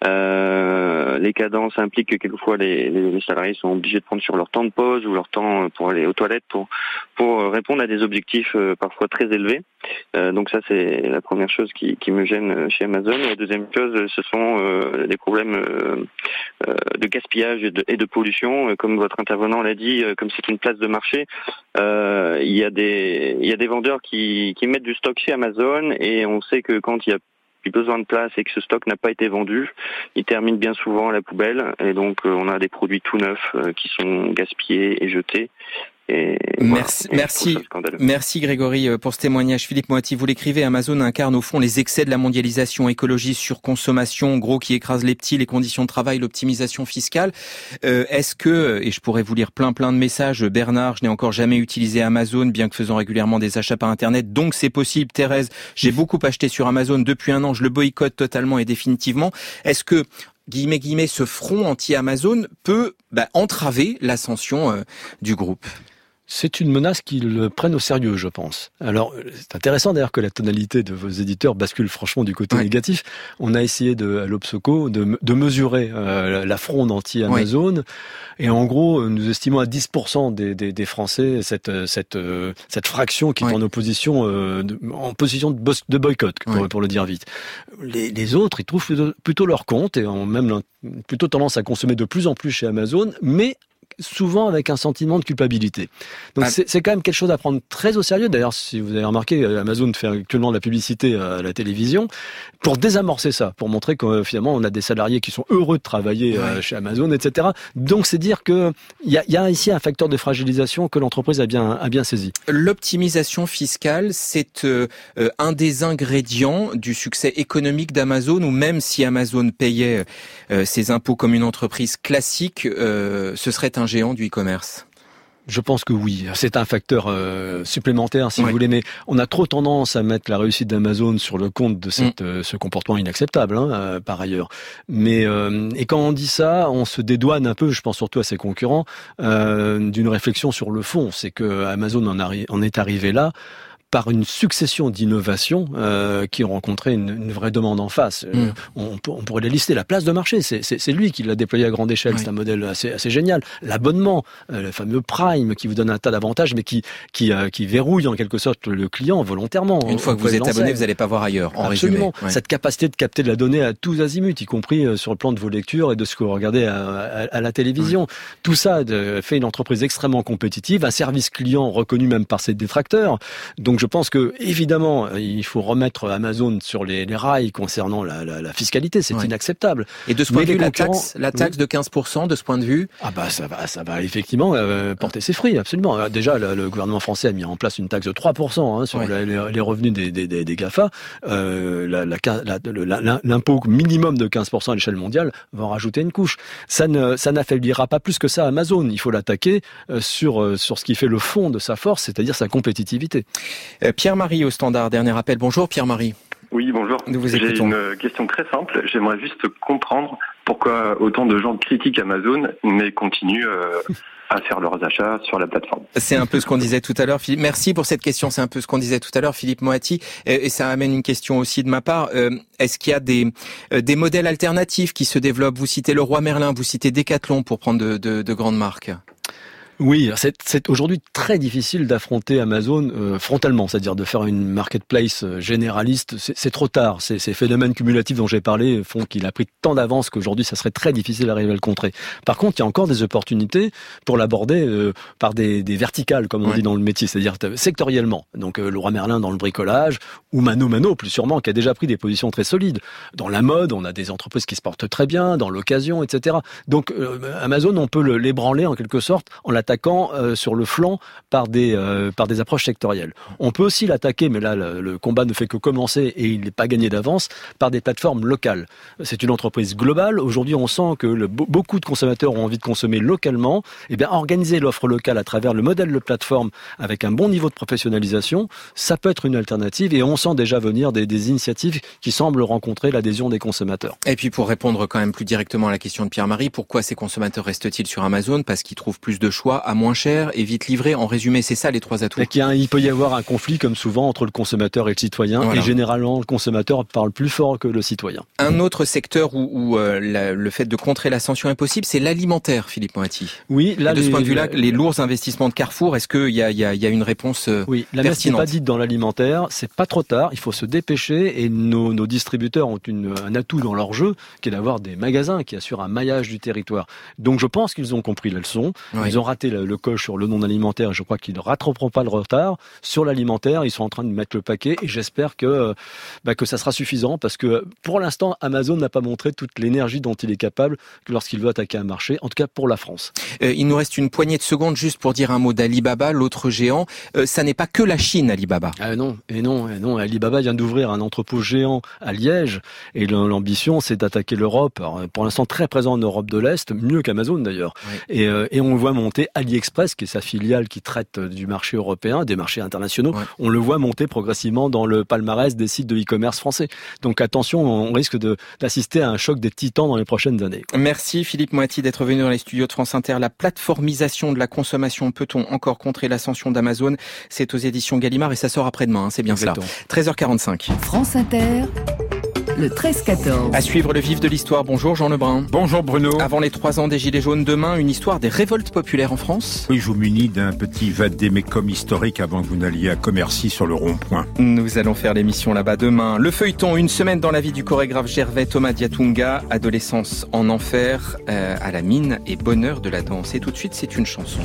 Euh, les cadences impliquent que quelquefois les, les salariés sont obligés de prendre sur leur temps de pause ou leur temps pour aller aux toilettes pour pour répondre à des objectifs euh, parfois très élevés. Euh, donc ça c'est la première chose qui, qui me gêne chez Amazon. Et la deuxième chose, ce sont euh, des problèmes euh, euh, de gaspillage et de, et de pollution. Comme votre intervenant l'a dit, euh, comme c'est une place de marché, euh, il y a des il y a des vendeurs qui, qui mettent du stock chez Amazon et on sait que quand il y a plus besoin de place et que ce stock n'a pas été vendu, il termine bien souvent à la poubelle et donc euh, on a des produits tout neufs euh, qui sont gaspillés et jetés. Et merci, voilà. merci, merci Grégory pour ce témoignage. Philippe Moati, vous l'écrivez, Amazon incarne au fond les excès de la mondialisation, écologie, surconsommation, gros qui écrase les petits, les conditions de travail, l'optimisation fiscale. Euh, est-ce que, et je pourrais vous lire plein plein de messages, Bernard, je n'ai encore jamais utilisé Amazon, bien que faisant régulièrement des achats par Internet, donc c'est possible. Thérèse, j'ai beaucoup acheté sur Amazon depuis un an, je le boycotte totalement et définitivement. Est-ce que guillemets, guillemets, ce front anti-Amazon peut bah, entraver l'ascension euh, du groupe? C'est une menace qu'ils prennent au sérieux, je pense. Alors, c'est intéressant d'ailleurs que la tonalité de vos éditeurs bascule franchement du côté ouais. négatif. On a essayé de, à l'Obsoco de, de mesurer euh, la fronde anti-Amazon. Ouais. Et en gros, nous estimons à dix pour cent des, des, des Français cette, cette, euh, cette fraction qui ouais. est en opposition, euh, de, en position de, de boycott, pour, ouais. pour le dire vite. Les, les autres, ils trouvent plutôt, plutôt leur compte et ont même plutôt tendance à consommer de plus en plus chez Amazon, mais souvent avec un sentiment de culpabilité. Donc ah. c'est, c'est quand même quelque chose à prendre très au sérieux. D'ailleurs, si vous avez remarqué, Amazon fait actuellement de la publicité à la télévision pour désamorcer ça, pour montrer que finalement on a des salariés qui sont heureux de travailler ouais. chez Amazon, et cetera. Donc c'est dire que il y a, y a ici un facteur de fragilisation que l'entreprise a bien a bien saisi. L'optimisation fiscale, c'est euh, un des ingrédients du succès économique d'Amazon, ou même si Amazon payait euh, ses impôts comme une entreprise classique, euh, ce serait un géant du e-commerce. Je pense que oui, c'est un facteur euh, supplémentaire, si oui. vous voulez, mais on a trop tendance à mettre la réussite d'Amazon sur le compte de cette, mm. euh, ce comportement inacceptable, hein, euh, par ailleurs. Mais euh, et quand on dit ça, on se dédouane un peu, je pense surtout à ses concurrents, euh, d'une réflexion sur le fond. C'est que Amazon en, arri- en est arrivé là par une succession d'innovations euh, qui ont rencontré une, une vraie demande en face. Mm. Euh, on, on pourrait les lister. La place de marché, c'est, c'est, c'est lui qui l'a déployé à grande échelle. Oui. C'est un modèle assez, assez génial. L'abonnement, euh, le fameux Prime, qui vous donne un tas d'avantages, mais qui, qui, euh, qui verrouille en quelque sorte le client volontairement. Une fois que vous êtes abonné, vous n'allez pas voir ailleurs, en Absolument. résumé. Ouais. Cette capacité de capter de la donnée à tous azimuts, y compris euh, sur le plan de vos lectures et de ce que vous regardez à, à, à la télévision. Oui. Tout ça de, fait une entreprise extrêmement compétitive, un service client reconnu même par ses détracteurs. Donc je pense que, évidemment, il faut remettre Amazon sur les, les rails concernant la, la, la fiscalité, c'est ouais. inacceptable. Et de ce point Mais de vue, la taxe, la taxe oui. de quinze pour cent, de ce point de vue, ah bah ça va, ça va effectivement euh, porter ses fruits, absolument. Déjà, le, le gouvernement français a mis en place une taxe de trois pour cent hein, sur ouais. la, les, les revenus des, des, des, des GAFA. Euh, la, la, la, la, l'impôt minimum de quinze pour cent à l'échelle mondiale va en rajouter une couche. Ça ne, ça n'affaiblira pas plus que ça Amazon. Il faut l'attaquer euh, sur euh, sur ce qui fait le fond de sa force, c'est-à-dire sa compétitivité. Euh, Pierre-Marie au standard, dernier appel. Bonjour Pierre-Marie. Oui, bonjour. Nous vous J'ai écoutons. une question très simple. J'aimerais juste comprendre pourquoi autant de gens critiquent Amazon mais continuent euh, à faire leurs achats sur la plateforme. C'est un peu ce qu'on disait tout à l'heure, Philippe. Merci pour cette question. C'est un peu ce qu'on disait tout à l'heure, Philippe Moati. Et ça amène une question aussi de ma part. Est-ce qu'il y a des, des modèles alternatifs qui se développent? Vous citez Leroy Merlin, vous citez Decathlon pour prendre de, de, de grandes marques. Oui, c'est, c'est aujourd'hui très difficile d'affronter Amazon euh, frontalement, c'est-à-dire de faire une marketplace généraliste. C'est, c'est trop tard. C'est, ces phénomènes cumulatifs dont j'ai parlé font qu'il a pris tant d'avance qu'aujourd'hui, ça serait très difficile d'arriver à le contrer. Par contre, il y a encore des opportunités pour l'aborder euh, par des, des verticales, comme on ouais. dit dans le métier, c'est-à-dire sectoriellement. Donc, euh, Leroy Merlin dans le bricolage, ou Mano Mano, plus sûrement, qui a déjà pris des positions très solides. Dans la mode, on a des entreprises qui se portent très bien, dans l'occasion, et cetera. Donc, euh, Amazon, on peut le, l'ébranler en quelque sorte en l'attaquant attaquant euh, sur le flanc par des euh, par des approches sectorielles. On peut aussi l'attaquer, mais là le, le combat ne fait que commencer et il n'est pas gagné d'avance, par des plateformes locales. C'est une entreprise globale. Aujourd'hui, on sent que le, beaucoup de consommateurs ont envie de consommer localement. Et bien, organiser l'offre locale à travers le modèle de plateforme avec un bon niveau de professionnalisation, ça peut être une alternative et on sent déjà venir des, des initiatives qui semblent rencontrer l'adhésion des consommateurs. Et puis pour répondre quand même plus directement à la question de Pierre-Marie, pourquoi ces consommateurs restent-ils sur Amazon ? Parce qu'ils trouvent plus de choix. soit à moins cher et vite livré. En résumé, c'est ça les trois atouts. Il, y a un, il peut y avoir un conflit, comme souvent, entre le consommateur et le citoyen. Voilà. Et généralement, le consommateur parle plus fort que le citoyen. Un autre secteur où, où euh, la, le fait de contrer l'ascension est possible, c'est l'alimentaire, Philippe Moati. Oui, là, et de les, ce point de vue-là, les, les lourds investissements de Carrefour, est-ce qu'il y a, il y a, il y a une réponse euh, oui, la messe n'est pas dite dans l'alimentaire. C'est pas trop tard. Il faut se dépêcher et nos, nos distributeurs ont une, un atout dans leur jeu, qui est d'avoir des magasins qui assurent un maillage du territoire. Donc je pense qu'ils ont compris la leçon. Oui. Ils ont raté le, le coche sur le non alimentaire. Je crois qu'ils ne rattraperont pas le retard. Sur l'alimentaire, ils sont en train de mettre le paquet et j'espère que, bah, que ça sera suffisant parce que pour l'instant, Amazon n'a pas montré toute l'énergie dont il est capable lorsqu'il veut attaquer un marché, en tout cas pour la France. Euh, il nous reste une poignée de secondes juste pour dire un mot d'Alibaba, l'autre géant. Euh, ça n'est pas que la Chine, Alibaba. Ah non, et non, et non. Alibaba vient d'ouvrir un entrepôt géant à Liège et l'ambition, c'est d'attaquer l'Europe. Alors, pour l'instant, très présent en Europe de l'Est, mieux qu'Amazon d'ailleurs. Oui. Et, euh, et on voit monter AliExpress, qui est sa filiale qui traite du marché européen, des marchés internationaux. Oui. On le voit monter progressivement dans le palmarès des sites de e-commerce français. Donc attention, on risque de, d'assister à un choc des titans dans les prochaines années. Merci Philippe Moati d'être venu dans les studios de France Inter. La plateformisation de la consommation, peut-on encore contrer l'ascension d'Amazon? C'est aux éditions Gallimard et ça sort après-demain, hein, c'est bien Exactement. Cela. treize heures quarante-cinq. France Inter. Le treize quatorze. À suivre le vif de l'histoire. Bonjour Jean Lebrun. Bonjour Bruno. Avant les trois ans des Gilets jaunes, demain, une histoire des révoltes populaires en France. Oui, je vous munis d'un petit vade-mecum historique avant que vous n'alliez à Commercy sur le rond-point. Nous allons faire l'émission là-bas demain. Le feuilleton, une semaine dans la vie du chorégraphe Gervais Thomas Diatunga, adolescence en enfer, euh, à la mine et bonheur de la danse. Et tout de suite, c'est une chanson.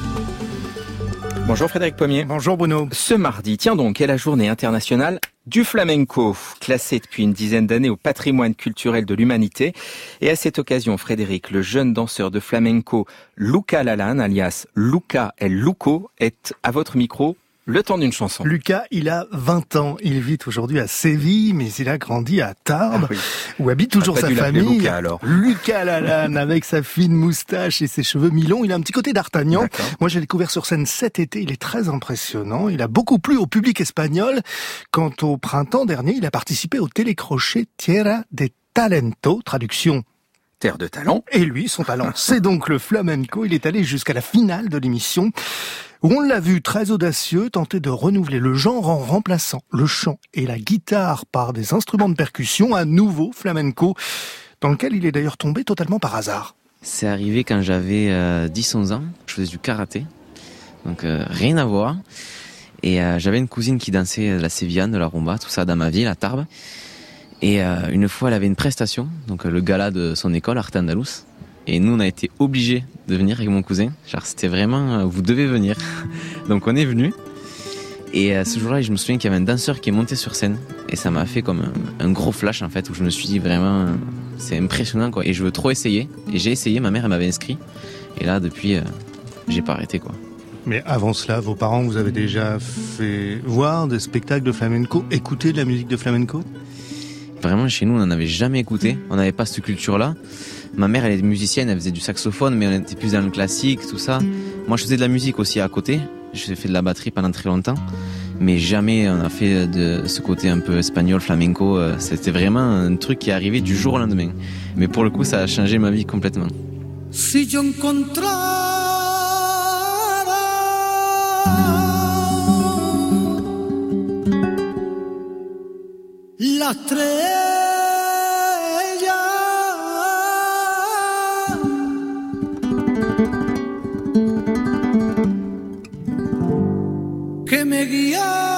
Bonjour Frédéric Pommier. Bonjour Bruno. Ce mardi, tiens donc, est la journée internationale du flamenco, classé depuis une dizaine d'années au patrimoine culturel de l'humanité. Et à cette occasion, Frédéric, le jeune danseur de flamenco Luca Lalanne, alias Luca El Luco, est à votre micro. Le temps d'une chanson. Lucas, il a vingt ans. Il vit aujourd'hui à Séville, mais il a grandi à Tarbes, ah oui. où habite toujours sa famille. Luca, alors. Lucas Lalanne, avec sa fine moustache et ses cheveux mi-longs. Il a un petit côté d'Artagnan. D'accord. Moi, j'ai découvert sur scène cet été. Il est très impressionnant. Il a beaucoup plu au public espagnol. Quant au printemps dernier, il a participé au télécrochet Tierra de Talento, traduction Terre de talent. Et lui, son talent, c'est donc le flamenco. Il est allé jusqu'à la finale de l'émission, où on l'a vu très audacieux tenter de renouveler le genre en remplaçant le chant et la guitare par des instruments de percussion, un nouveau flamenco, dans lequel il est d'ailleurs tombé totalement par hasard. C'est arrivé quand j'avais euh, dix onze ans, je faisais du karaté, donc euh, rien à voir. Et euh, j'avais une cousine qui dansait de la sévillane, de la rumba, tout ça dans ma ville, à Tarbes. Et euh, une fois, elle avait une prestation, donc euh, le gala de son école, Arte Andalus. Et nous, on a été obligés de venir avec mon cousin. Genre, c'était vraiment, euh, vous devez venir. Donc, on est venus. Et euh, ce jour-là, je me souviens qu'il y avait un danseur qui est monté sur scène. Et ça m'a fait comme un, un gros flash, en fait, où je me suis dit vraiment, euh, c'est impressionnant, quoi. Et je veux trop essayer. Et j'ai essayé, ma mère, elle m'avait inscrit. Et là, depuis, euh, j'ai pas arrêté, quoi. Mais avant cela, vos parents vous avez déjà fait voir des spectacles de flamenco, écouter de la musique de flamenco ? Vraiment, chez nous, on n'en avait jamais écouté. On n'avait pas cette culture-là. Ma mère, elle est musicienne, elle faisait du saxophone, mais on était plus dans le classique, tout ça. Moi, je faisais de la musique aussi à côté. J'ai fait de la batterie pendant très longtemps. Mais jamais on a fait de ce côté un peu espagnol, flamenco. C'était vraiment un truc qui est arrivé du jour au lendemain. Mais pour le coup, ça a changé ma vie complètement. Si yo encontrara la estrella que me guiara.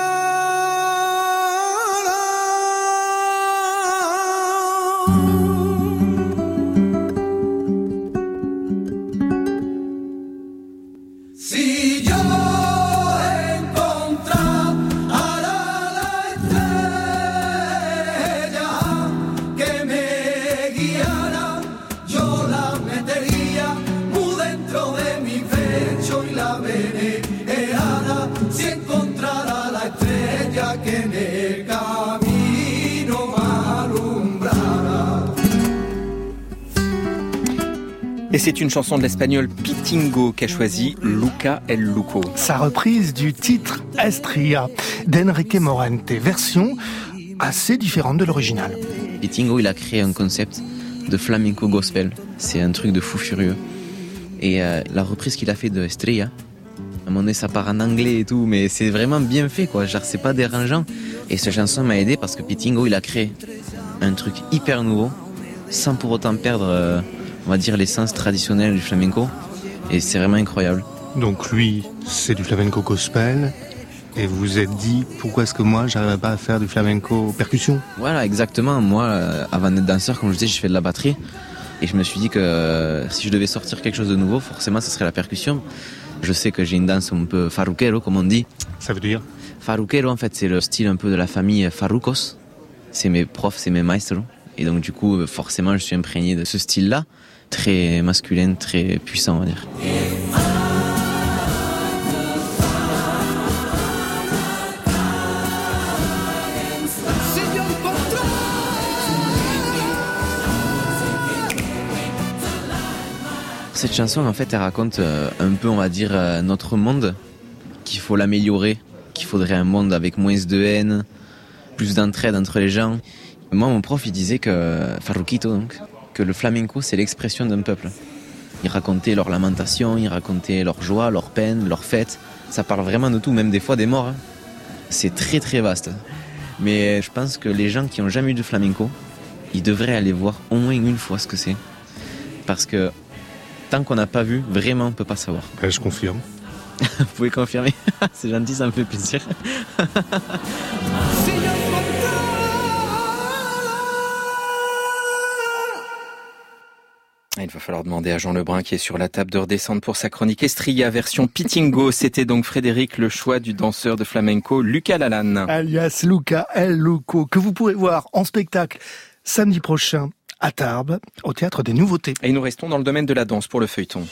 Si yo Et c'est une chanson de l'espagnol Pitingo qu'a choisi Luca El Luco. Sa reprise du titre Estria d'Enrique Morente, version assez différente de l'original. Pitingo, il a créé un concept de flamenco gospel. C'est un truc de fou furieux. Et euh, la reprise qu'il a fait de Estrella, à un moment donné ça part en anglais et tout, mais c'est vraiment bien fait quoi, genre c'est pas dérangeant. Et cette chanson m'a aidé parce que Pitingo il a créé un truc hyper nouveau, sans pour autant perdre, euh, on va dire, l'essence traditionnelle du flamenco. Et c'est vraiment incroyable. Donc lui, c'est du flamenco gospel. Et vous vous êtes dit, pourquoi est-ce que moi, j'arrive pas à faire du flamenco percussion ? Voilà, exactement. Moi, euh, avant d'être danseur, comme je disais, je fais de la batterie. Et je me suis dit que euh, si je devais sortir quelque chose de nouveau, forcément, ce serait la percussion. Je sais que j'ai une danse un peu farruquero, comme on dit. Ça veut dire ? Farruquero, en fait, c'est le style un peu de la famille Farrucos. C'est mes profs, c'est mes maestros. Et donc, du coup, forcément, je suis imprégné de ce style-là. Très masculin, très puissant, on va dire. Cette chanson, en fait, elle raconte euh, un peu, on va dire, euh, notre monde, qu'il faut l'améliorer, qu'il faudrait un monde avec moins de haine, plus d'entraide entre les gens. Moi, mon prof, il disait que, Farruquito, donc, que le flamenco, c'est l'expression d'un peuple. Il racontait leurs lamentations, il racontait leur joie, leur peine, leurs fêtes. Ça parle vraiment de tout, même des fois des morts. Hein. C'est très très vaste. Mais je pense que les gens qui n'ont jamais eu de flamenco, ils devraient aller voir au moins une fois ce que c'est. Parce que tant qu'on n'a pas vu, vraiment, on ne peut pas savoir. Ben, je confirme. Vous pouvez confirmer. C'est gentil, ça me fait plaisir. Il va falloir demander à Jean Lebrun qui est sur la table de redescendre pour sa chronique Estrella version Pitingo. C'était donc Frédéric, le choix du danseur de flamenco Luca Lalanne. Alias Luca El Luco, que vous pourrez voir en spectacle samedi prochain à Tarbes, au Théâtre des Nouveautés. Et nous restons dans le domaine de la danse pour le feuilleton.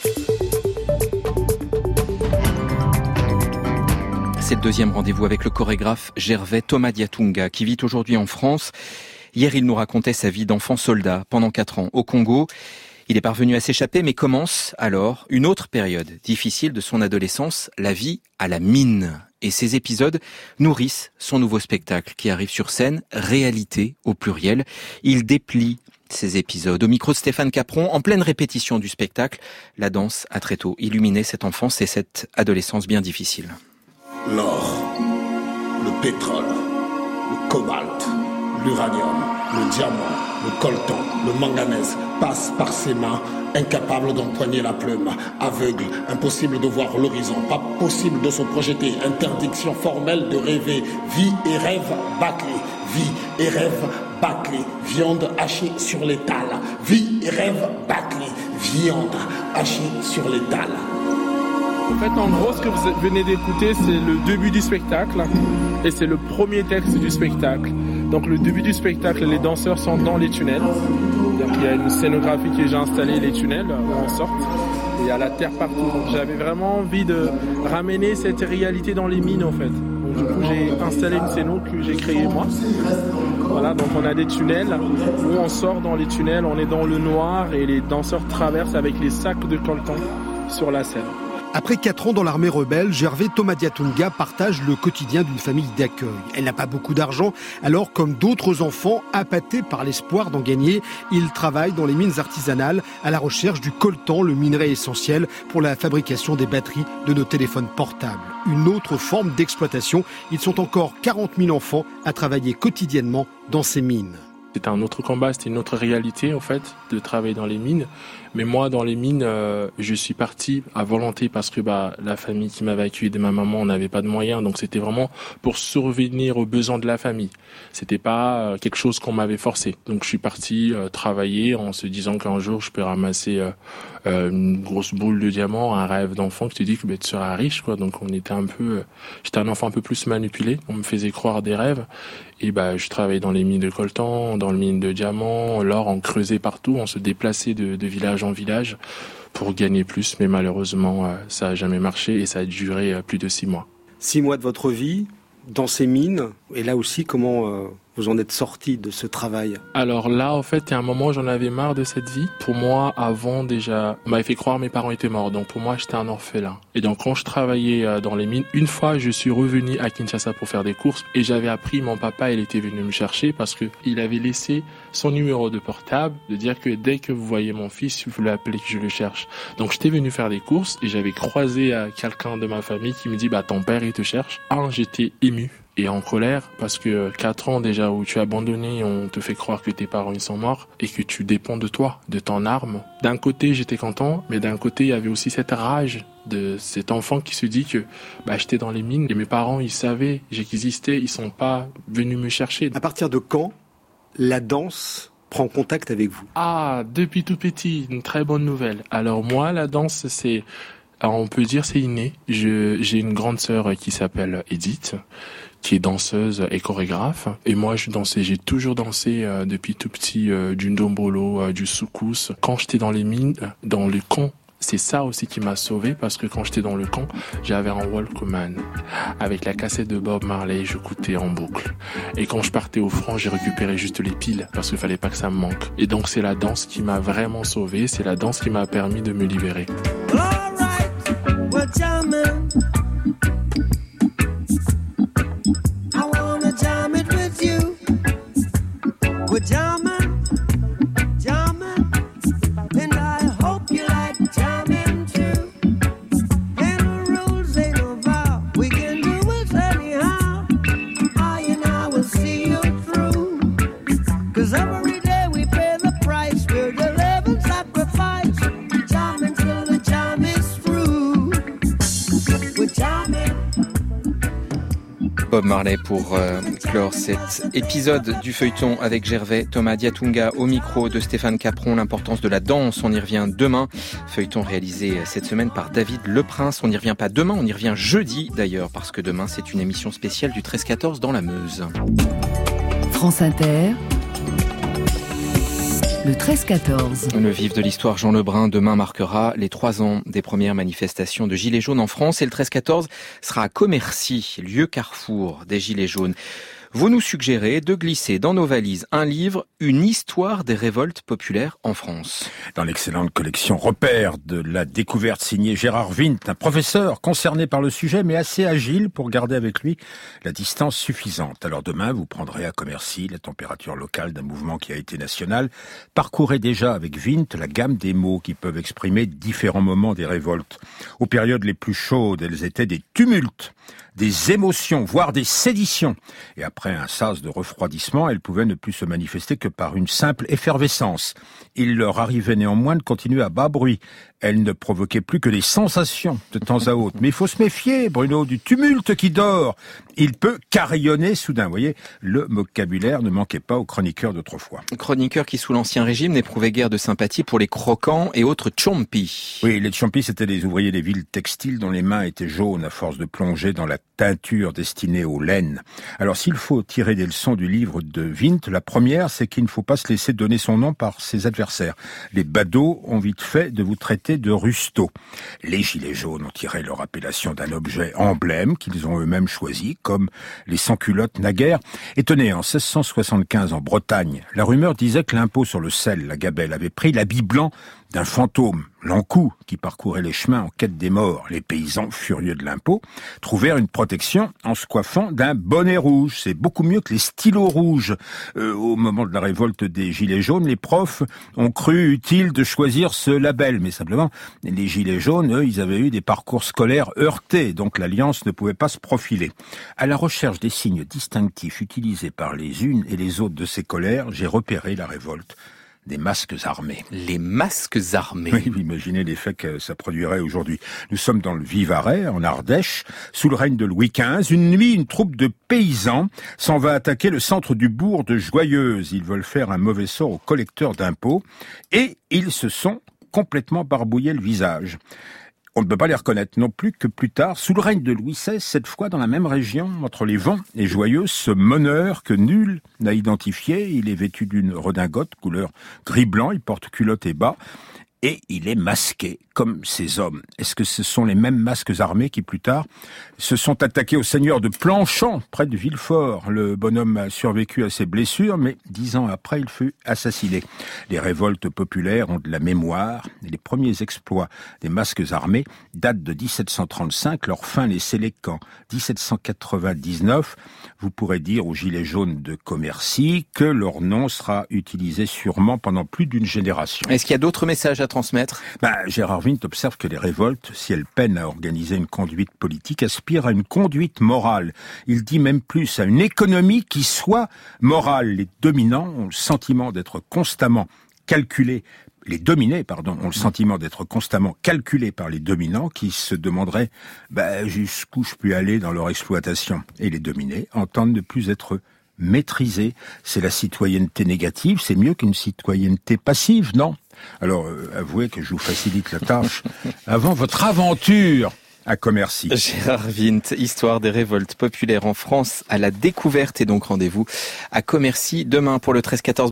C'est le deuxième rendez-vous avec le chorégraphe Gervais Thomas Diatunga, qui vit aujourd'hui en France. Hier, il nous racontait sa vie d'enfant soldat pendant quatre ans au Congo. Il est parvenu à s'échapper, mais commence alors une autre période difficile de son adolescence, la vie à la mine. Et ces épisodes nourrissent son nouveau spectacle qui arrive sur scène, Réalité au pluriel. Il déplie ces épisodes. Au micro de Stéphane Capron, en pleine répétition du spectacle, la danse a très tôt illuminé cette enfance et cette adolescence bien difficile. L'or, le pétrole, le cobalt, l'uranium, le diamant, le coltan, le manganèse passent par ses mains, incapable d'empoigner la plume, aveugle, impossible de voir l'horizon, pas possible de se projeter, interdiction formelle de rêver, vie et rêve bâclés, vie et rêve bâclés, viande hachée sur l'étal, vie et rêve bâclés, viande hachée sur l'étal. En fait, en gros, ce que vous venez d'écouter, c'est le début du spectacle et c'est le premier texte du spectacle. Donc, le début du spectacle, les danseurs sont dans les tunnels. Donc, il y a une scénographie qui est déjà installée, les tunnels, où on sort. Et il y a la terre partout. Donc, j'avais vraiment envie de ramener cette réalité dans les mines, en fait. Donc, du coup, j'ai installé une scéno que j'ai créée moi. Voilà, donc on a des tunnels où on sort dans les tunnels, on est dans le noir et les danseurs traversent avec les sacs de coltan sur la scène. Après quatre ans dans l'armée rebelle, Gervais Thomas Diatunga partage le quotidien d'une famille d'accueil. Elle n'a pas beaucoup d'argent, alors comme d'autres enfants appâtés par l'espoir d'en gagner, il travaille dans les mines artisanales à la recherche du coltan, le minerai essentiel pour la fabrication des batteries de nos téléphones portables. Une autre forme d'exploitation. Ils sont encore quarante mille enfants à travailler quotidiennement dans ces mines. C'était un autre combat, c'était une autre réalité en fait, de travailler dans les mines. Mais moi, dans les mines, euh, je suis parti à volonté parce que bah, la famille qui m'avait accueilli de ma maman, on n'avait pas de moyens. Donc c'était vraiment pour survenir aux besoins de la famille. C'était pas euh, quelque chose qu'on m'avait forcé. Donc je suis parti euh, travailler en se disant qu'un jour je peux ramasser euh, euh, une grosse boule de diamant, un rêve d'enfant qui te dit que bah, tu seras riche, quoi. Donc on était un peu, euh, j'étais un enfant un peu plus manipulé. On me faisait croire des rêves. Et bah, je travaillais dans les mines de coltan, dans le mine de diamants, l'or, on creusait partout, on se déplaçait de, de village en village pour gagner plus. Mais malheureusement, euh, ça a jamais marché et ça a duré euh, plus de six mois. Six mois de votre vie dans ces mines, et là aussi, comment euh, vous en êtes sorti de ce travail? Alors là, en fait, il y a un moment, j'en avais marre de cette vie. Pour moi, avant, déjà, on m'avait fait croire que mes parents étaient morts. Donc pour moi, j'étais un orphelin. Et donc quand je travaillais dans les mines, une fois, je suis revenu à Kinshasa pour faire des courses et j'avais appris, mon papa, il était venu me chercher parce que il avait laissé son numéro de portable, de dire que dès que vous voyez mon fils, vous l'appelez que je le cherche. Donc j'étais venu faire des courses et j'avais croisé quelqu'un de ma famille qui me dit, bah ton père, il te cherche. Un, j'étais ému et en colère parce que quatre ans déjà où tu es abandonné, on te fait croire que tes parents ils sont morts et que tu dépends de toi, de ton arme. D'un côté j'étais content, mais d'un côté il y avait aussi cette rage de cet enfant qui se dit que bah, j'étais dans les mines et mes parents ils savaient j'existais, ils sont pas venus me chercher. À partir de quand la danse prend contact avec vous? Ah, depuis tout petit, une très bonne nouvelle. Alors moi la danse c'est, alors on peut dire c'est inné. Je, j'ai une grande sœur qui s'appelle Edith, qui est danseuse et chorégraphe. Et moi, je dansais, j'ai toujours dansé euh, depuis tout petit, euh, du ndombolo, euh, du soukous. Quand j'étais dans les mines, dans le camp, c'est ça aussi qui m'a sauvé parce que quand j'étais dans le camp, j'avais un Walkman avec la cassette de Bob Marley, je écoutais en boucle. Et quand je partais au front, j'ai récupéré juste les piles parce qu'il fallait pas que ça me manque. Et donc c'est la danse qui m'a vraiment sauvé, c'est la danse qui m'a permis de me libérer. We're jamming. I wanna jam it with you. We're jamming, jamming, and I hope you like jamming too. Ain't no rules, ain't no vow. We can do it anyhow. I and I will see you through. 'Cause every day we pay the price. We're the living sacrifice. Jamming till the jam is through. Bob Marley pour euh, clore cet épisode du feuilleton avec Gervais, Thomas Diatunga au micro de Stéphane Capron. L'importance de la danse, on y revient demain. Feuilleton réalisé cette semaine par David Leprince. On n'y revient pas demain, on y revient jeudi d'ailleurs, parce que demain c'est une émission spéciale du treize quatorze dans la Meuse. France Inter. Le treize quatorze. Le vif de l'histoire, Jean Lebrun, demain marquera les trois ans des premières manifestations de Gilets jaunes en France. Et le treize quatorze sera à Commercy, lieu carrefour des Gilets jaunes. Vous nous suggérez de glisser dans nos valises un livre, une histoire des révoltes populaires en France. Dans l'excellente collection Repères de la découverte signée Gérard Vint, un professeur concerné par le sujet mais assez agile pour garder avec lui la distance suffisante. Alors demain, vous prendrez à Commercy la température locale d'un mouvement qui a été national. Parcourez déjà avec Vint la gamme des mots qui peuvent exprimer différents moments des révoltes. Aux périodes les plus chaudes, elles étaient des tumultes, des émotions, voire des séditions. Et après un sas de refroidissement, elles pouvaient ne plus se manifester que par une simple effervescence. Il leur arrivait néanmoins de continuer à bas bruit. Elles ne provoquaient plus que des sensations de temps à autre. Mais il faut se méfier, Bruno, du tumulte qui dort. Il peut carillonner soudain. Vous voyez, le vocabulaire ne manquait pas aux chroniqueurs d'autrefois. Chroniqueurs qui, sous l'Ancien Régime, n'éprouvaient guère de sympathie pour les croquants et autres tchompis. Oui, les tchompis, c'était des ouvriers des villes textiles dont les mains étaient jaunes à force de plonger dans la teinture destinée aux laines. Alors, s'il faut tirer des leçons du livre de Vint, la première, c'est qu'il ne faut pas se laisser donner son nom par ses adversaires. Les badauds ont vite fait de vous traiter de rusto. Les gilets jaunes ont tiré leur appellation d'un objet emblème qu'ils ont eux-mêmes choisi, comme les sans-culottes naguère. Et tenez, en seize cent soixante-quinze, en Bretagne, la rumeur disait que l'impôt sur le sel, la gabelle, avait pris l'habit blanc d'un fantôme, l'Ancou, qui parcourait les chemins en quête des morts. Les paysans, furieux de l'impôt, trouvèrent une protection en se coiffant d'un bonnet rouge. C'est beaucoup mieux que les stylos rouges. Euh, au moment de la révolte des Gilets jaunes, les profs ont cru utile de choisir ce label. Mais simplement, les Gilets jaunes, eux, ils avaient eu des parcours scolaires heurtés, donc l'alliance ne pouvait pas se profiler. À la recherche des signes distinctifs utilisés par les unes et les autres de ces colères, j'ai repéré la révolte des masques armés. Les masques armés. Oui, imaginez l'effet que ça produirait aujourd'hui. Nous sommes dans le Vivarais, en Ardèche, sous le règne de Louis quinze. Une nuit, une troupe de paysans s'en va attaquer le centre du bourg de Joyeuse. Ils veulent faire un mauvais sort aux collecteurs d'impôts et ils se sont complètement barbouillés le visage. On ne peut pas les reconnaître non plus que plus tard, sous le règne de Louis seize, cette fois dans la même région, entre les Vents et Joyeuse, ce meneur que nul n'a identifié. Il est vêtu d'une redingote couleur gris-blanc, il porte culotte et bas. et il est masqué, comme ces hommes. Est-ce que ce sont les mêmes masques armés qui, plus tard, se sont attaqués au seigneur de Planchamp, près de Villefort? Le bonhomme a survécu à ses blessures, mais dix ans après, il fut assassiné. Les révoltes populaires ont de la mémoire. Les premiers exploits des masques armés datent de dix-sept cent trente-cinq, leur fin n'est scellée qu'en dix-sept cent quatre-vingt-dix-neuf. Vous pourrez dire aux gilets jaunes de Commercy que leur nom sera utilisé sûrement pendant plus d'une génération. Est-ce qu'il y a d'autres messages à transmettre? Bah, Gérard Vint observe que les révoltes, si elles peinent à organiser une conduite politique, aspirent à une conduite morale. Il dit même plus, à une économie qui soit morale. Les dominants ont le sentiment d'être constamment calculés, les dominés, pardon, ont le sentiment d'être constamment calculés par les dominants qui se demanderaient bah, jusqu'où je peux aller dans leur exploitation. Et les dominés entendent ne plus être maîtrisés. C'est la citoyenneté négative, c'est mieux qu'une citoyenneté passive, non? Alors, euh, avouez que je vous facilite la tâche. Avant votre aventure à Commercy. Gérard Vint, histoire des révoltes populaires en France à la découverte. Et donc rendez-vous à Commercy demain pour le treize quatorze.